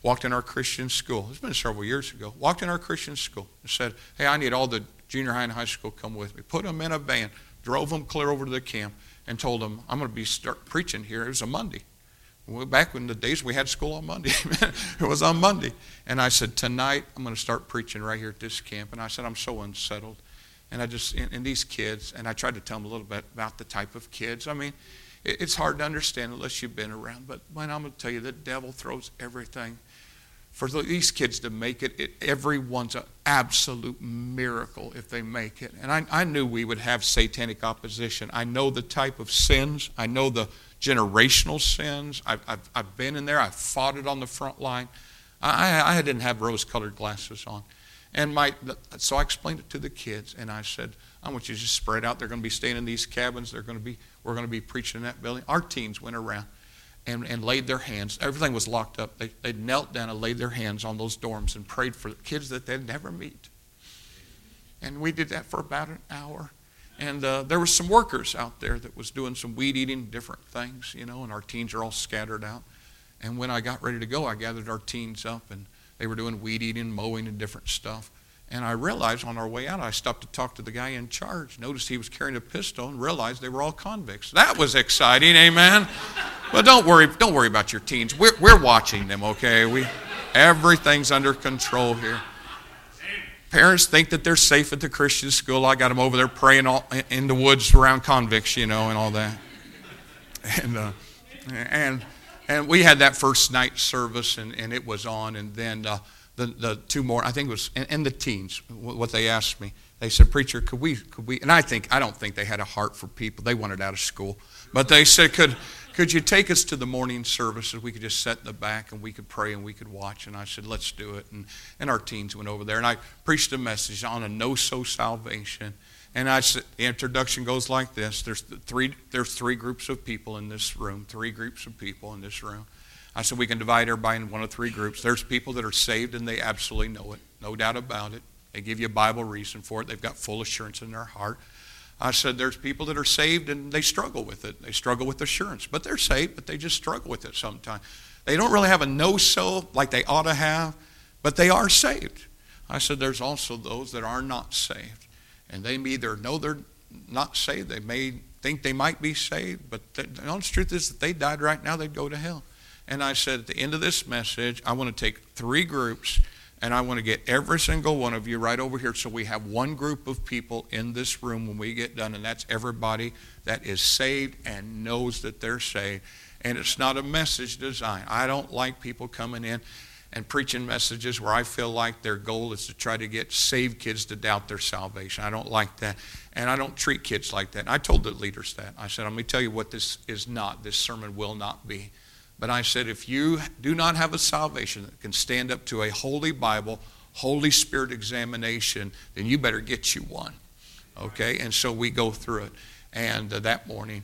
walked in our Christian school. It's been several years ago. Walked in our Christian school and said, hey, I need all the junior high and high school come with me. Put them in a van, drove them clear over to the camp, and told them, I'm going to start preaching here. It was a Monday. Back in the days we had school on Monday. It was on Monday. And I said, tonight I'm going to start preaching right here at this camp. And I said, I'm so unsettled. And and these kids, and I tried to tell them a little bit about the type of kids. I mean, it's hard to understand unless you've been around. But man, I'm going to tell you, the devil throws everything. For these kids to make it, everyone's an absolute miracle if they make it. And I knew we would have satanic opposition. I know the type of sins. I know the generational sins. I've been in there. I've fought it on the front line. I didn't have rose-colored glasses on. And so I explained it to the kids, and I said, I want you to just spread out. They're going to be staying in these cabins. We're going to be preaching in that building. Our teens went around and laid their hands. Everything was locked up. They knelt down and laid their hands on those dorms and prayed for kids that they'd never meet. And we did that for about an hour. And there were some workers out there that was doing some weed eating, different things, and our teens are all scattered out. And when I got ready to go, I gathered our teens up, and they were doing weed eating, mowing, and different stuff. And I realized on our way out, I stopped to talk to the guy in charge. Noticed he was carrying a pistol and realized they were all convicts. That was exciting, amen? But don't worry about your teens. We're watching them, okay? Everything's under control here. Parents think that they're safe at the Christian school. I got them over there praying in the woods around convicts, and all that. And we had that first night service, and it was on. And then the two more, I think it was, and the teens, what they asked me, they said, preacher, could we? And I don't think they had a heart for people. They wanted out of school. But they said, could you take us to the morning services? We could just sit in the back and we could pray and we could watch. And I said, let's do it. And our teens went over there. And I preached a message on a no-so salvation. And I said, the introduction goes like this. There's three groups of people in this room. Three groups of people in this room. I said, we can divide everybody in one of three groups. There's people that are saved and they absolutely know it. No doubt about it. They give you a Bible reason for it. They've got full assurance in their heart. I said, there's people that are saved and they struggle with it. They struggle with assurance. But they're saved, but they just struggle with it sometimes. They don't really have a no-so like they ought to have, but they are saved. I said, there's also those that are not saved. And they either know they're not saved, they may think they might be saved, but the honest truth is that they died right now, they'd go to hell. And I said, at the end of this message, I want to take three groups, and I want to get every single one of you right over here so we have one group of people in this room when we get done, and that's everybody that is saved and knows that they're saved. And it's not a message design. I don't like people coming in and preaching messages where I feel like their goal is to try to get saved kids to doubt their salvation. I don't like that. And I don't treat kids like that. And I told the leaders that. I said, let me tell you what this is not. This sermon will not be. But I said, if you do not have a salvation that can stand up to a Holy Bible, Holy Spirit examination, then you better get you one. Okay? And so we go through it. And that morning,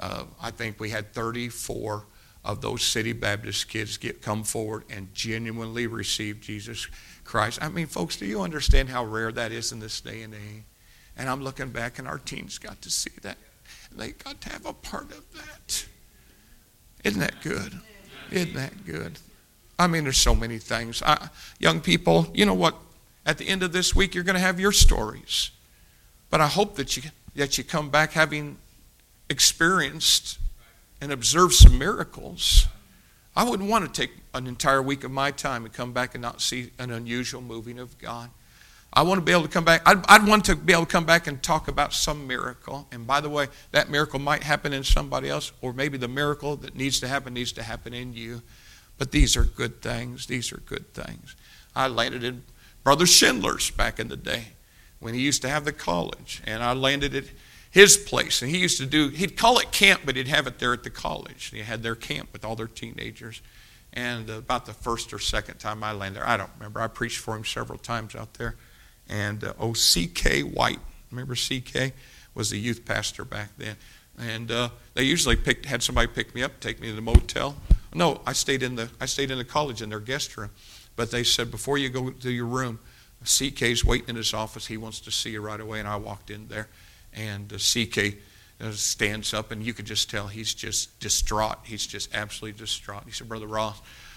I think we had 34 of those City Baptist kids come forward and genuinely receive Jesus Christ. I mean, folks, do you understand how rare that is in this day and age? And I'm looking back, and our teens got to see that. They got to have a part of that. Isn't that good? Isn't that good? I mean, there's so many things. Young people, you know what? At the end of this week, you're going to have your stories. But I hope that you come back having experienced and observed some miracles. I wouldn't want to take an entire week of my time and come back and not see an unusual moving of God. I want to be able to come back. I'd want to be able to come back and talk about some miracle. And by the way, that miracle might happen in somebody else, or maybe the miracle that needs to happen in you. But these are good things. These are good things. I landed in Brother Schindler's back in the day when he used to have the college. And I landed at his place. And he'd call it camp, but he'd have it there at the college. They had their camp with all their teenagers. And about the first or second time I landed there, I don't remember. I preached for him several times out there. And C.K. White, remember C.K. was the youth pastor back then. And they usually had somebody pick me up, take me to the motel. No, I stayed in the college in their guest room. But they said, before you go to your room, C.K.'s waiting in his office. He wants to see you right away. And I walked in there, and C.K. stands up, and you could just tell he's just distraught. He's just absolutely distraught. He said, Brother Ross,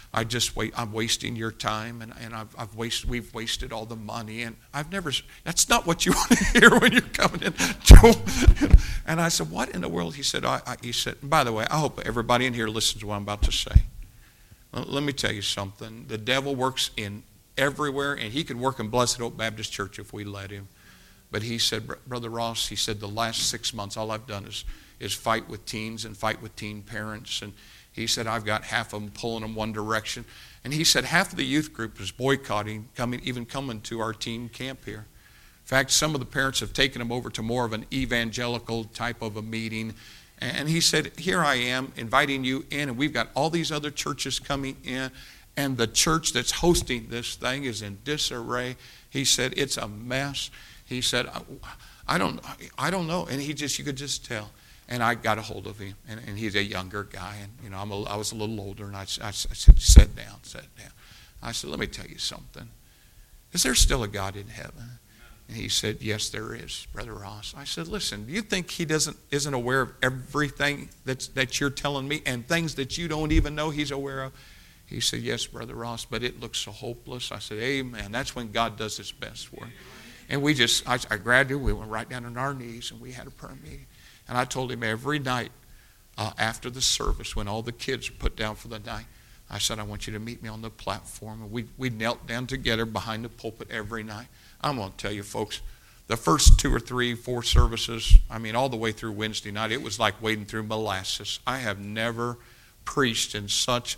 I'm wasting your time, and we've wasted all the money, and that's not what you want to hear when you're coming in, Joe. And I said, what in the world? He said, by the way, I hope everybody in here listens to what I'm about to say. Well, let me tell you something. The devil works in everywhere, and he could work in Blessed Hope Baptist Church if we let him. But he said, Brother Ross, he said, the last 6 months, all I've done is fight with teens and fight with teen parents. And he said, I've got half of them pulling them one direction. And he said, half of the youth group is boycotting, even coming to our teen camp here. In fact, some of the parents have taken them over to more of an evangelical type of a meeting. And he said, here I am inviting you in, and we've got all these other churches coming in, and the church that's hosting this thing is in disarray. He said, it's a mess. He said, I don't know. And you could just tell. And I got a hold of him, and he's a younger guy, and I was a little older, and I said, sit down. I said, let me tell you something. Is there still a God in heaven? And he said, yes, there is, Brother Ross. I said, listen, do you think he isn't aware of everything that you're telling me and things that you don't even know he's aware of? He said, yes, Brother Ross, but it looks so hopeless. I said, amen. That's when God does his best work. And I grabbed him, we went right down on our knees, and we had a prayer meeting. And I told him every night after the service, when all the kids are put down for the night, I said, I want you to meet me on the platform. And we knelt down together behind the pulpit every night. I'm going to tell you, folks, the first 2 or 3, 4 services, all the way through Wednesday night, it was like wading through molasses. I have never preached with such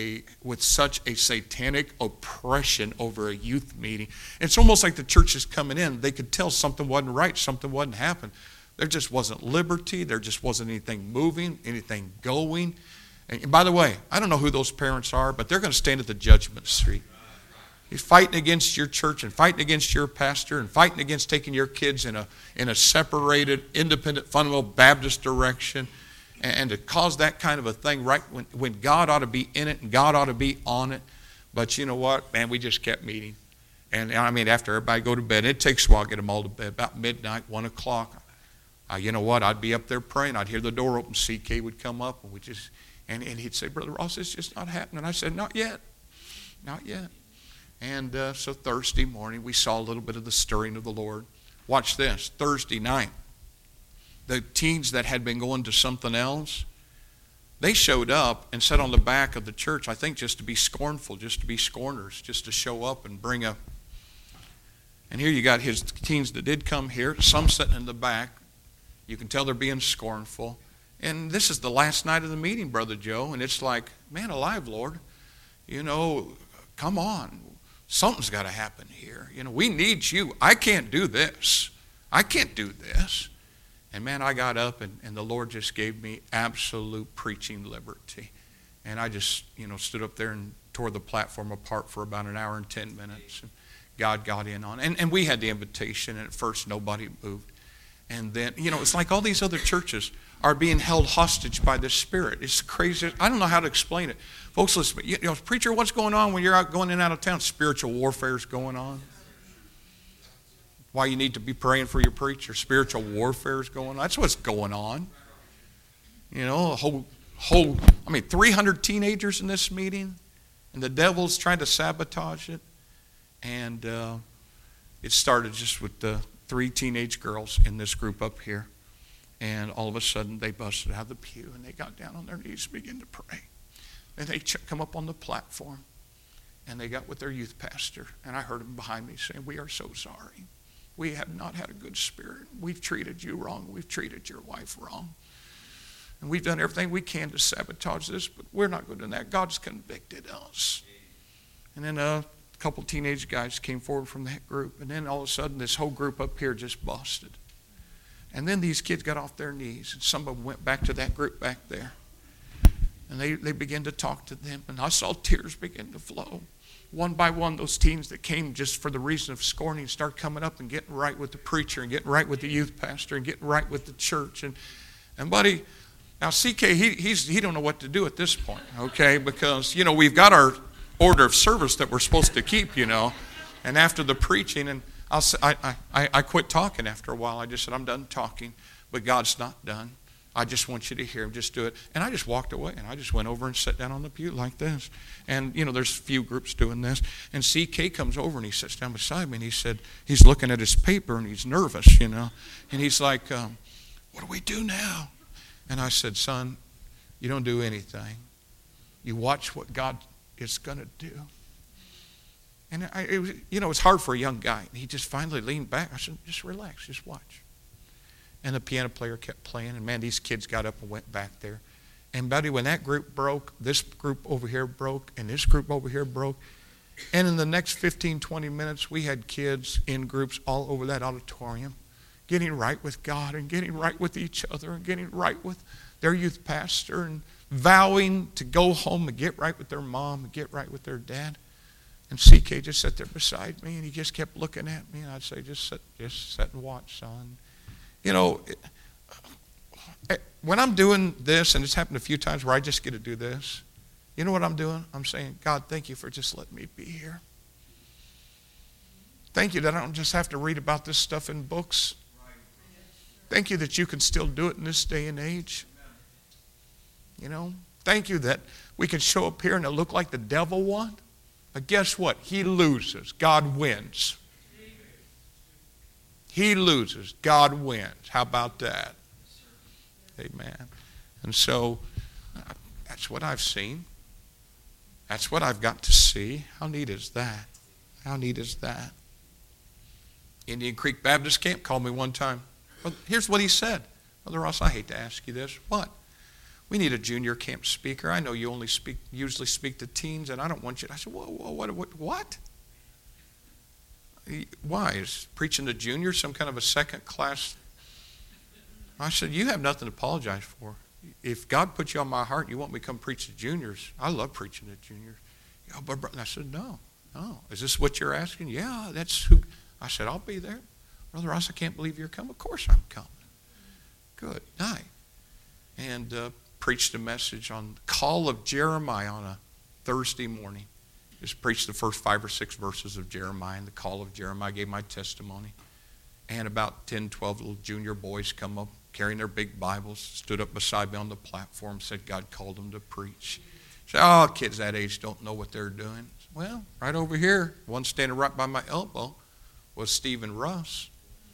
a satanic oppression over a youth meeting. It's almost like the church is coming in. They could tell something wasn't right, something wasn't happening. There just wasn't liberty. There just wasn't anything moving, anything going. And by the way, I don't know who those parents are, but they're going to stand at the judgment seat. He's fighting against your church and fighting against your pastor and fighting against taking your kids in a separated, independent, fundamental Baptist direction. And to cause that kind of a thing right when God ought to be in it and God ought to be on it. But you know what? Man, we just kept meeting. And after everybody go to bed, it takes a while to get them all to bed. About midnight, 1 o'clock. You know what? I'd be up there praying. I'd hear the door open. CK would come up, and he'd say, Brother Ross, it's just not happening. I said, not yet. Not yet. And so Thursday morning, we saw a little bit of the stirring of the Lord. Watch this. Thursday night, the teens that had been going to something else, they showed up and sat on the back of the church, I think just to be scornful, just to be scorners, just to show up and bring a... And here you got his teens that did come here, some sitting in the back. You can tell they're being scornful. And this is the last night of the meeting, Brother Joe, and it's like, man alive, Lord, come on. Something's got to happen here. We need you. I can't do this. I can't do this. And man, I got up, and the Lord just gave me absolute preaching liberty. And I just, stood up there and tore the platform apart for about an hour and 10 minutes. And God got in on it. And we had the invitation, and at first nobody moved. And then, it's like all these other churches are being held hostage by the Spirit. It's crazy. I don't know how to explain it. Folks, listen, preacher, what's going on when you're out going in and out of town? Spiritual warfare is going on. Why you need to be praying for your preacher. Spiritual warfare is going on. That's what's going on. 300 teenagers in this meeting, and the devil's trying to sabotage it. And it started just with the 3 teenage girls in this group up here. And all of a sudden, they busted out of the pew, and they got down on their knees and began to pray. And they come up on the platform, and they got with their youth pastor. And I heard them behind me saying, we are so sorry. We have not had a good spirit. We've treated you wrong. We've treated your wife wrong. And we've done everything we can to sabotage this, but we're not going to do that. God's convicted us. And then a couple teenage guys came forward from that group, and then all of a sudden this whole group up here just busted. And then these kids got off their knees, and some of them went back to that group back there. And they began to talk to them, and I saw tears begin to flow. One by one, those teens that came just for the reason of scorning start coming up and getting right with the preacher and getting right with the youth pastor and getting right with the church. And buddy, now CK, he don't know what to do at this point, okay? Because, we've got our order of service that we're supposed to keep, and after the preaching, and I quit talking after a while. I just said, I'm done talking, but God's not done. I just want you to hear him. Just do it. And I just walked away, and I just went over and sat down on the pew like this. And, there's a few groups doing this. And CK comes over, and he sits down beside me, and he said, he's looking at his paper, and he's nervous, And he's like, what do we do now? And I said, son, you don't do anything. You watch what God is going to do. And it was hard for a young guy. He just finally leaned back. I said, just relax, just watch. And the piano player kept playing, and man, these kids got up and went back there. And buddy, when that group broke, this group over here broke, and this group over here broke. And in the next 15, 20 minutes, we had kids in groups all over that auditorium getting right with God and getting right with each other and getting right with their youth pastor and vowing to go home and get right with their mom and get right with their dad. And CK just sat there beside me, and he just kept looking at me, and I'd say, just sit and watch, son. When I'm doing this, and it's happened a few times where I just get to do this, you know what I'm doing? I'm saying, God, thank you for just letting me be here. Thank you that I don't just have to read about this stuff in books. Thank you that you can still do it in this day and age. Thank you that we can show up here and it look like the devil won. But guess what? He loses. God wins. He loses. God wins. How about that? Amen. And so that's what I've seen. That's what I've got to see. How neat is that? How neat is that? Indian Creek Baptist Camp called me one time. Well, here's what he said. Brother Ross, I hate to ask you this. What? We need a junior camp speaker. I know you only usually speak to teens, and I don't want you to. I said, whoa, what? Why? Is preaching to juniors some kind of a second class? I said, you have nothing to apologize for. If God put you on my heart and you want me to come preach to juniors, I love preaching to juniors. Yeah, but I said, no. Is this what you're asking? Yeah, that's who. I said, I'll be there. Brother Ross, I can't believe you're coming. Of course I'm coming. Good night. And preached a message on the call of Jeremiah on a Thursday morning. Just preached the first 5 or 6 verses of Jeremiah and the call of Jeremiah. I gave my testimony. And about 10, 12 little junior boys come up carrying their big Bibles, stood up beside me on the platform, said God called them to preach. Said, oh, kids that age don't know what they're doing. Well, right over here, one standing right by my elbow was Stephen Russ.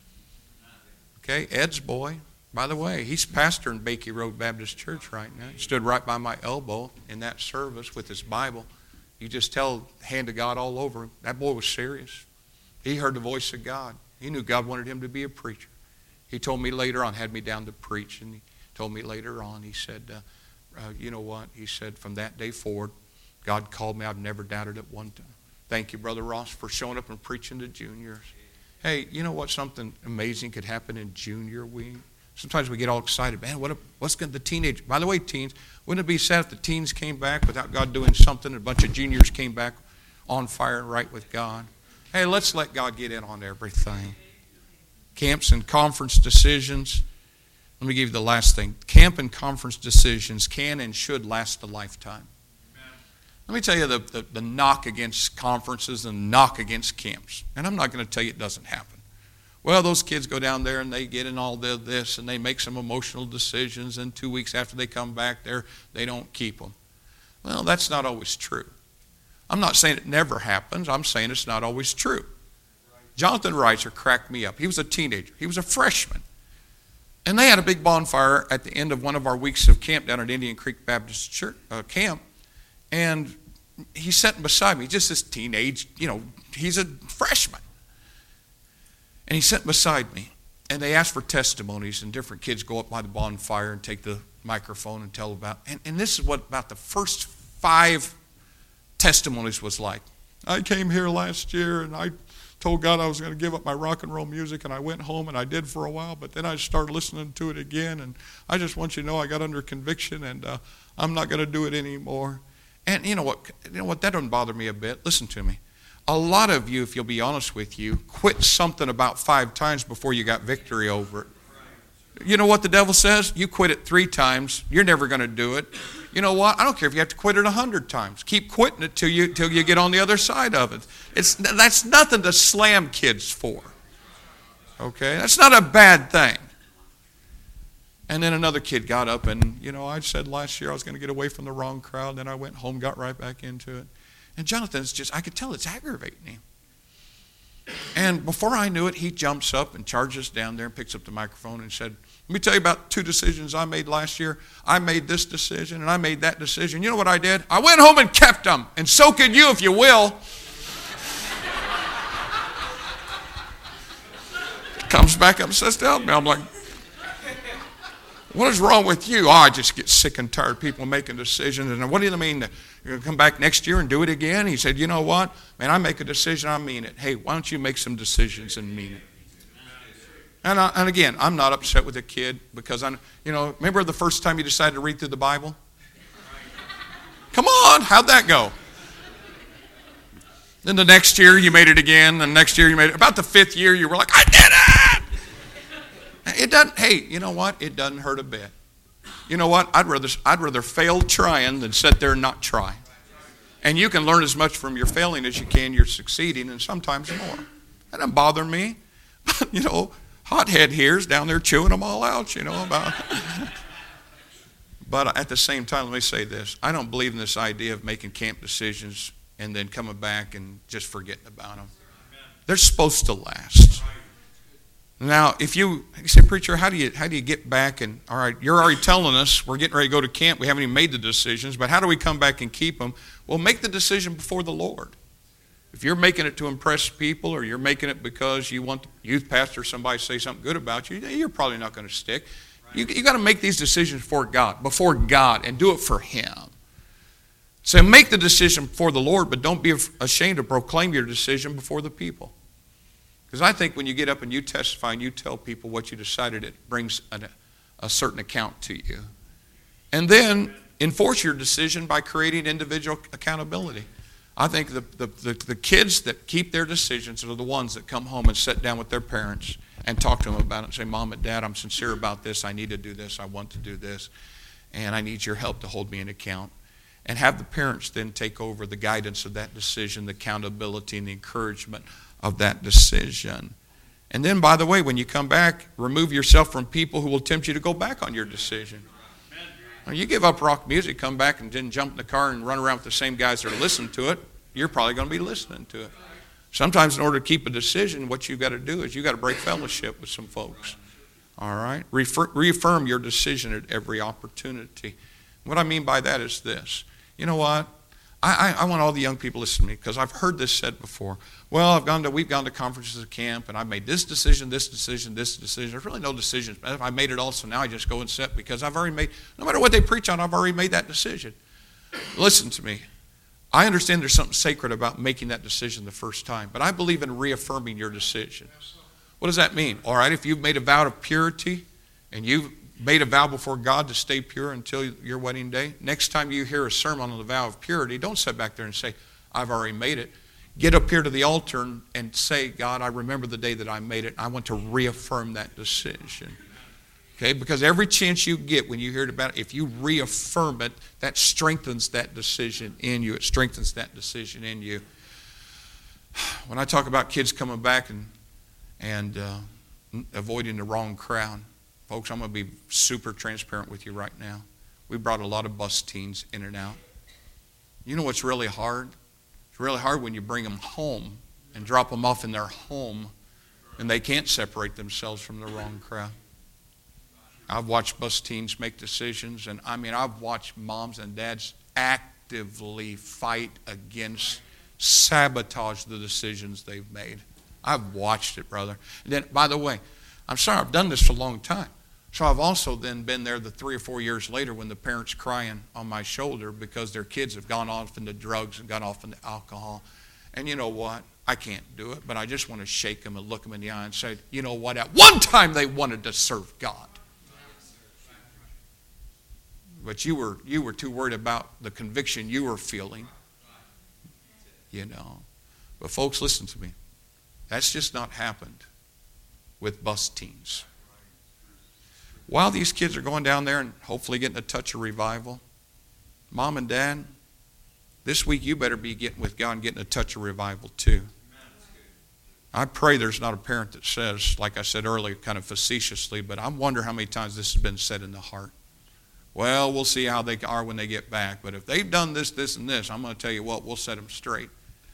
Okay, Ed's boy. By the way, he's pastor in Bakey Road Baptist Church right now. He stood right by my elbow in that service with his Bible. You just tell the hand of God all over him. That boy was serious. He heard the voice of God. He knew God wanted him to be a preacher. He told me later on, had me down to preach, and he told me later on, he said, you know what? He said, from that day forward, God called me. I've never doubted it one time. Thank you, Brother Ross, for showing up and preaching to juniors. Hey, you know what? Something amazing could happen in junior week. Sometimes we get all excited. Man, what's going to the teenage? By the way, teens, wouldn't it be sad if the teens came back without God doing something and a bunch of juniors came back on fire and right with God? Hey, let's let God get in on everything. Camps and conference decisions. Let me give you the last thing. Camp and conference decisions can and should last a lifetime. Let me tell you the knock against conferences and the knock against camps. And I'm not going to tell you it doesn't happen. Well, those kids go down there and they get in all this and they make some emotional decisions, and 2 weeks after they come back there, they don't keep them. Well, that's not always true. I'm not saying it never happens. I'm saying it's not always true. Jonathan Reiser cracked me up. He was a teenager. He was a freshman. And they had a big bonfire at the end of one of our weeks of camp down at Indian Creek Baptist Church, camp. And he's sitting beside me, just this teenage, he's a freshman. And he's sitting beside me. And they ask for testimonies, and different kids go up by the bonfire and take the microphone and tell about. And this is what about the first 5 testimonies was like. I came here last year and I told God I was going to give up my rock and roll music, and I went home and I did for a while, but then I started listening to it again, and I just want you to know I got under conviction, and I'm not going to do it anymore. And you know what? That doesn't bother me a bit. Listen to me. A lot of you, if you'll be honest with you, quit something about 5 times before you got victory over it. You know what the devil says? You quit it 3 times. You're never going to do it. You know what? I don't care if you have to quit it 100 times. Keep quitting it till you get on the other side of it. That's nothing to slam kids for. Okay? That's not a bad thing. And then another kid got up and, I said last year I was going to get away from the wrong crowd. Then I went home, got right back into it. And Jonathan's I could tell it's aggravating him. And before I knew it, he jumps up and charges down there and picks up the microphone and said, let me tell you about 2 decisions I made last year. I made this decision and I made that decision. You know what I did? I went home and kept them. And so could you if you will. Comes back up and says to me, I'm like, what is wrong with you? Oh, I just get sick and tired of people making decisions. And what do you mean? You're going to come back next year and do it again? He said, you know what? Man, I make a decision, I mean it. Hey, why don't you make some decisions and mean it? And again, I'm not upset with the kid because remember the first time you decided to read through the Bible? Come on, how'd that go? Then the next year you made it again, and the next year you made it. About the 5th year you were like, I did it! It doesn't, hey, you know what? It doesn't hurt a bit. You know what? I'd rather fail trying than sit there and not try. And you can learn as much from your failing as you can your succeeding, and sometimes more. That doesn't bother me. But, hothead here's down there chewing them all out, about. But at the same time, let me say this. I don't believe in this idea of making camp decisions and then coming back and just forgetting about them. They're supposed to last. Now, if you say, preacher, how do you get back? And all right, you're already telling us we're getting ready to go to camp. We haven't even made the decisions, but how do we come back and keep them? Well, make the decision before the Lord. If you're making it to impress people, or you're making it because you want the youth pastor or somebody to say something good about you, you're probably not going to stick. You got to make these decisions before God, and do it for Him. So make the decision before the Lord, but don't be ashamed to proclaim your decision before the people. Because I think when you get up and you testify and you tell people what you decided, it brings a certain account to you. And then enforce your decision by creating individual accountability. I think the kids that keep their decisions are the ones that come home and sit down with their parents and talk to them about it and say, Mom and Dad, I'm sincere about this. I need to do this. I want to do this. And I need your help to hold me in account. And have the parents then take over the guidance of that decision, the accountability and the encouragement of that decision. And then, by the way, when you come back, remove yourself from people who will tempt you to go back on your decision. When you give up rock music, come back and then jump in the car and run around with the same guys that are listening to it, you're probably going to be listening to it. Sometimes in order to keep a decision, what you've got to do is you've got to break fellowship with some folks. All right? Reaffirm your decision at every opportunity. What I mean by that is this. You know what? I want all the young people to listen to me because I've heard this said before. Well, we've gone to conferences at camp, and I've made this decision, this decision, this decision. There's really no decisions. I made it all, so now I just go and sit because I've already made, no matter what they preach on, I've already made that decision. Listen to me. I understand there's something sacred about making that decision the first time, but I believe in reaffirming your decision. What does that mean? All right, if you've made a vow of purity and you've made a vow before God to stay pure until your wedding day, next time you hear a sermon on the vow of purity, don't sit back there and say, I've already made it. Get up here to the altar and say, God, I remember the day that I made it. I want to reaffirm that decision. Okay, because every chance you get when you hear about it, if you reaffirm it, that strengthens that decision in you. It strengthens that decision in you. When I talk about kids coming back and avoiding the wrong crowd, folks, I'm going to be super transparent with you right now. We brought a lot of bus teens in and out. You know what's really hard? It's really hard when you bring them home and drop them off in their home and they can't separate themselves from the wrong crowd. I've watched bus teens make decisions, and I've watched moms and dads actively fight against, sabotage the decisions they've made. I've watched it, brother. And then, by the way, I'm sorry, I've done this for a long time. So I've also then been there the 3 or 4 years later when the parents crying on my shoulder because their kids have gone off into drugs and gone off into alcohol. And you know what? I can't do it, but I just want to shake them and look them in the eye and say, you know what? At one time they wanted to serve God. But you were too worried about the conviction you were feeling. You know. But folks, listen to me. That's just not happened with bus teens. While these kids are going down there and hopefully getting a touch of revival, Mom and Dad, this week you better be getting with God and getting a touch of revival too. I pray there's not a parent that says, like I said earlier, kind of facetiously, but I wonder how many times this has been said in the heart. Well, we'll see how they are when they get back, but if they've done this, this, and this, I'm going to tell you what, we'll set them straight.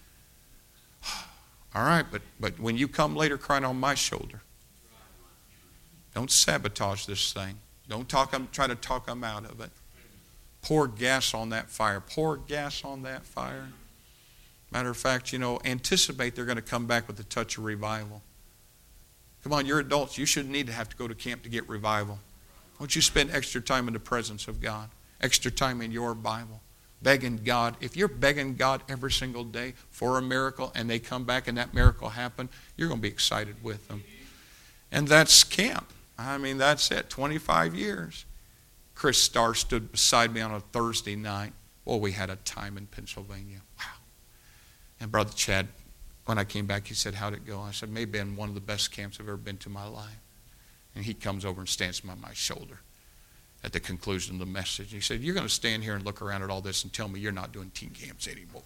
All right, but when you come later crying on my shoulder, don't sabotage this thing. Don't try to talk them out of it. Pour gas on that fire. Pour gas on that fire. Matter of fact, anticipate they're going to come back with a touch of revival. Come on, you're adults. You shouldn't need to have to go to camp to get revival. Why don't you spend extra time in the presence of God? Extra time in your Bible. Begging God. If you're begging God every single day for a miracle and they come back and that miracle happened, you're going to be excited with them. And that's camp. I mean, that's it. 25 years. Chris Starr stood beside me on a Thursday night. Well, we had a time in Pennsylvania. Wow. And Brother Chad, when I came back, he said, how'd it go? I said, maybe been one of the best camps I've ever been to in my life. And he comes over and stands by my shoulder at the conclusion of the message. He said, you're going to stand here and look around at all this and tell me you're not doing teen camps anymore.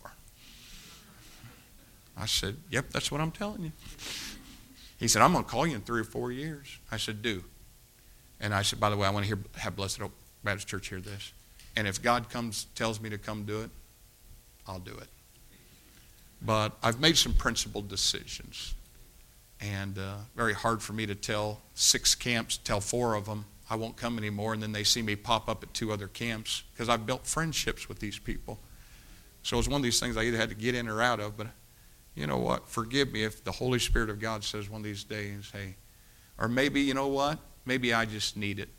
I said, yep, that's what I'm telling you. He said, I'm going to call you in 3 or 4 years. I said, do. And I said, by the way, I want to have Blessed Hope Baptist Church hear this. And if God tells me to come do it, I'll do it. But I've made some principled decisions. And very hard for me to tell 6 camps, tell 4 of them I won't come anymore, and then they see me pop up at 2 other camps because I've built friendships with these people. So it's one of these things I either had to get in or out of, but you know what? Forgive me if the Holy Spirit of God says one of these days, hey, or maybe, you know what? Maybe I just need it.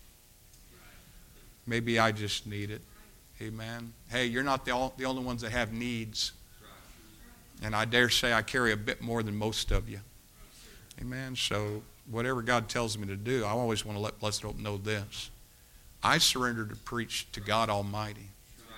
Maybe I just need it. Amen. Hey, you're not the only ones that have needs. And I dare say I carry a bit more than most of you. Amen. So whatever God tells me to do, I always want to let Blessed Hope know this. I surrender to preach to God Almighty.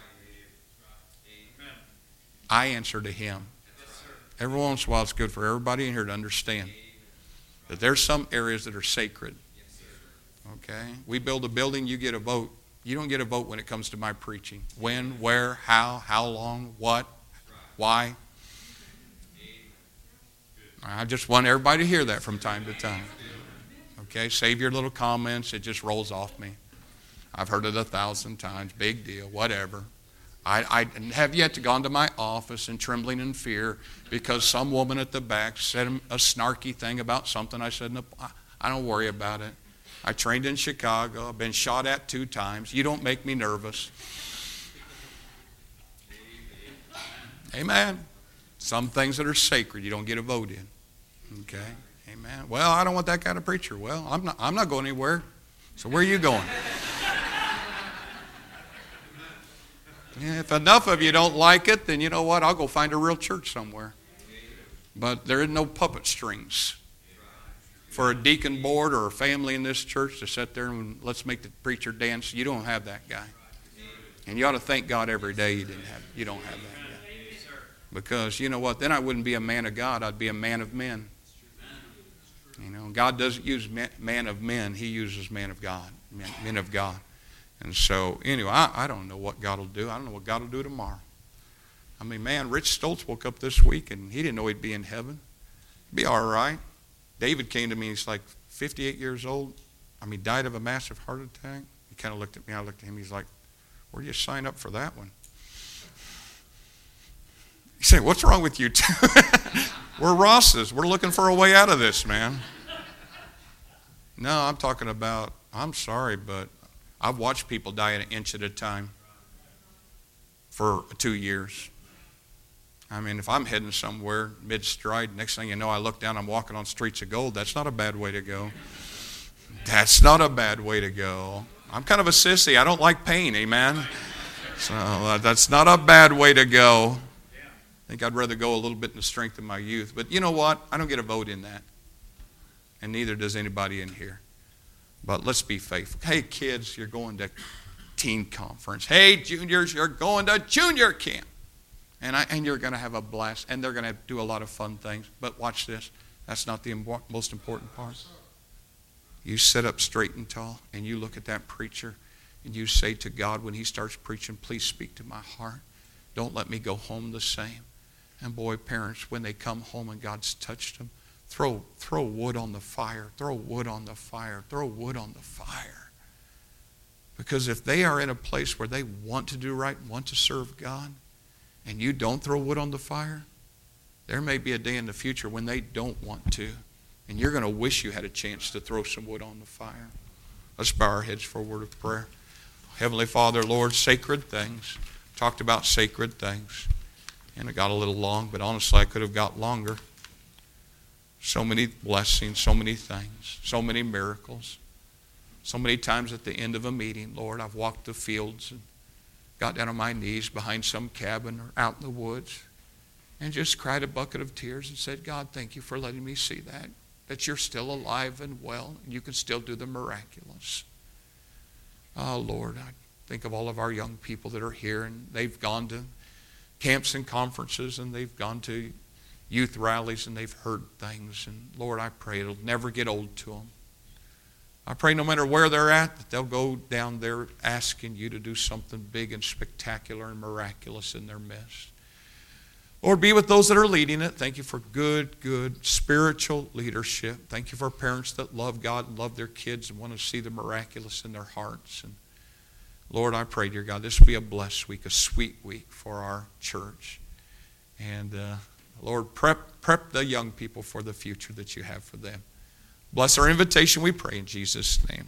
I answer to Him. Every once in a while it's good for everybody in here to understand that there's some areas that are sacred. Okay? We build a building, you get a vote. You don't get a vote when it comes to my preaching. When, where, how long, what, why. I just want everybody to hear that from time to time. Okay? Save your little comments. It just rolls off me. I've heard it 1,000 times. Big deal. Whatever. I have yet to gone to my office and trembling in fear because some woman at the back said a snarky thing about something I said. I don't worry about it. I trained in Chicago. I've been shot at 2 times. You don't make me nervous. Amen. Some things that are sacred you don't get a vote in. Okay? Amen. Well, I don't want that kind of preacher. Well, I'm not going anywhere. So where are you going? Yeah, if enough of you don't like it, then you know what? I'll go find a real church somewhere. But there is no puppet strings for a deacon board or a family in this church to sit there and let's make the preacher dance. You don't have that guy. And you ought to thank God every day you don't have that guy. Because you know what? Then I wouldn't be a man of God. I'd be a man of men. You know, God doesn't use man of men. He uses man of God, men of God. And so, anyway, I don't know what God will do. I don't know what God will do tomorrow. I mean, man, Rich Stoltz woke up this week and he didn't know he'd be in heaven. He'd be all right. David came to me, he's like 58 years old. I mean, died of a massive heart attack. He kind of looked at me, I looked at him, he's like, where do you sign up for that one? He said, what's wrong with you two? We're Rosses. We're looking for a way out of this, man. No, I'm talking about, I'm sorry, but I've watched people die an inch at a time for 2 years. I mean, if I'm heading somewhere mid-stride, next thing you know, I look down, I'm walking on streets of gold. That's not a bad way to go. That's not a bad way to go. I'm kind of a sissy. I don't like pain, amen? So that's not a bad way to go. I think I'd rather go a little bit in the strength of my youth. But you know what? I don't get a vote in that. And neither does anybody in here. But let's be faithful. Hey, kids, you're going to teen conference. Hey, juniors, you're going to junior camp. And you're going to have a blast. And they're going to do a lot of fun things. But watch this. That's not the most important part. You sit up straight and tall, and you look at that preacher, and you say to God when he starts preaching, please speak to my heart. Don't let me go home the same. And boy, parents, when they come home and God's touched them, throw wood on the fire. Throw wood on the fire. Throw wood on the fire. Because if they are in a place where they want to do right, want to serve God, and you don't throw wood on the fire, there may be a day in the future when they don't want to, and you're going to wish you had a chance to throw some wood on the fire. Let's bow our heads for a word of prayer. Heavenly Father, Lord, sacred things. Talked about sacred things. And it got a little long, but honestly I could have got longer. So many blessings, so many things, so many miracles. So many times at the end of a meeting, Lord, I've walked the fields and got down on my knees behind some cabin or out in the woods and just cried a bucket of tears and said, God, thank you for letting me see that you're still alive and well and you can still do the miraculous. Oh, Lord, I think of all of our young people that are here and they've gone to camps and conferences and they've gone to youth rallies and they've heard things. And Lord, I pray it'll never get old to them. I pray no matter where they're at, that they'll go down there asking you to do something big and spectacular and miraculous in their midst. Lord, be with those that are leading it. Thank you for good spiritual leadership. Thank you for parents that love God and love their kids and want to see the miraculous in their hearts. And Lord, I pray, dear God, this will be a blessed week, a sweet week for our church. And Lord, prep the young people for the future that you have for them. Bless our invitation, we pray in Jesus' name.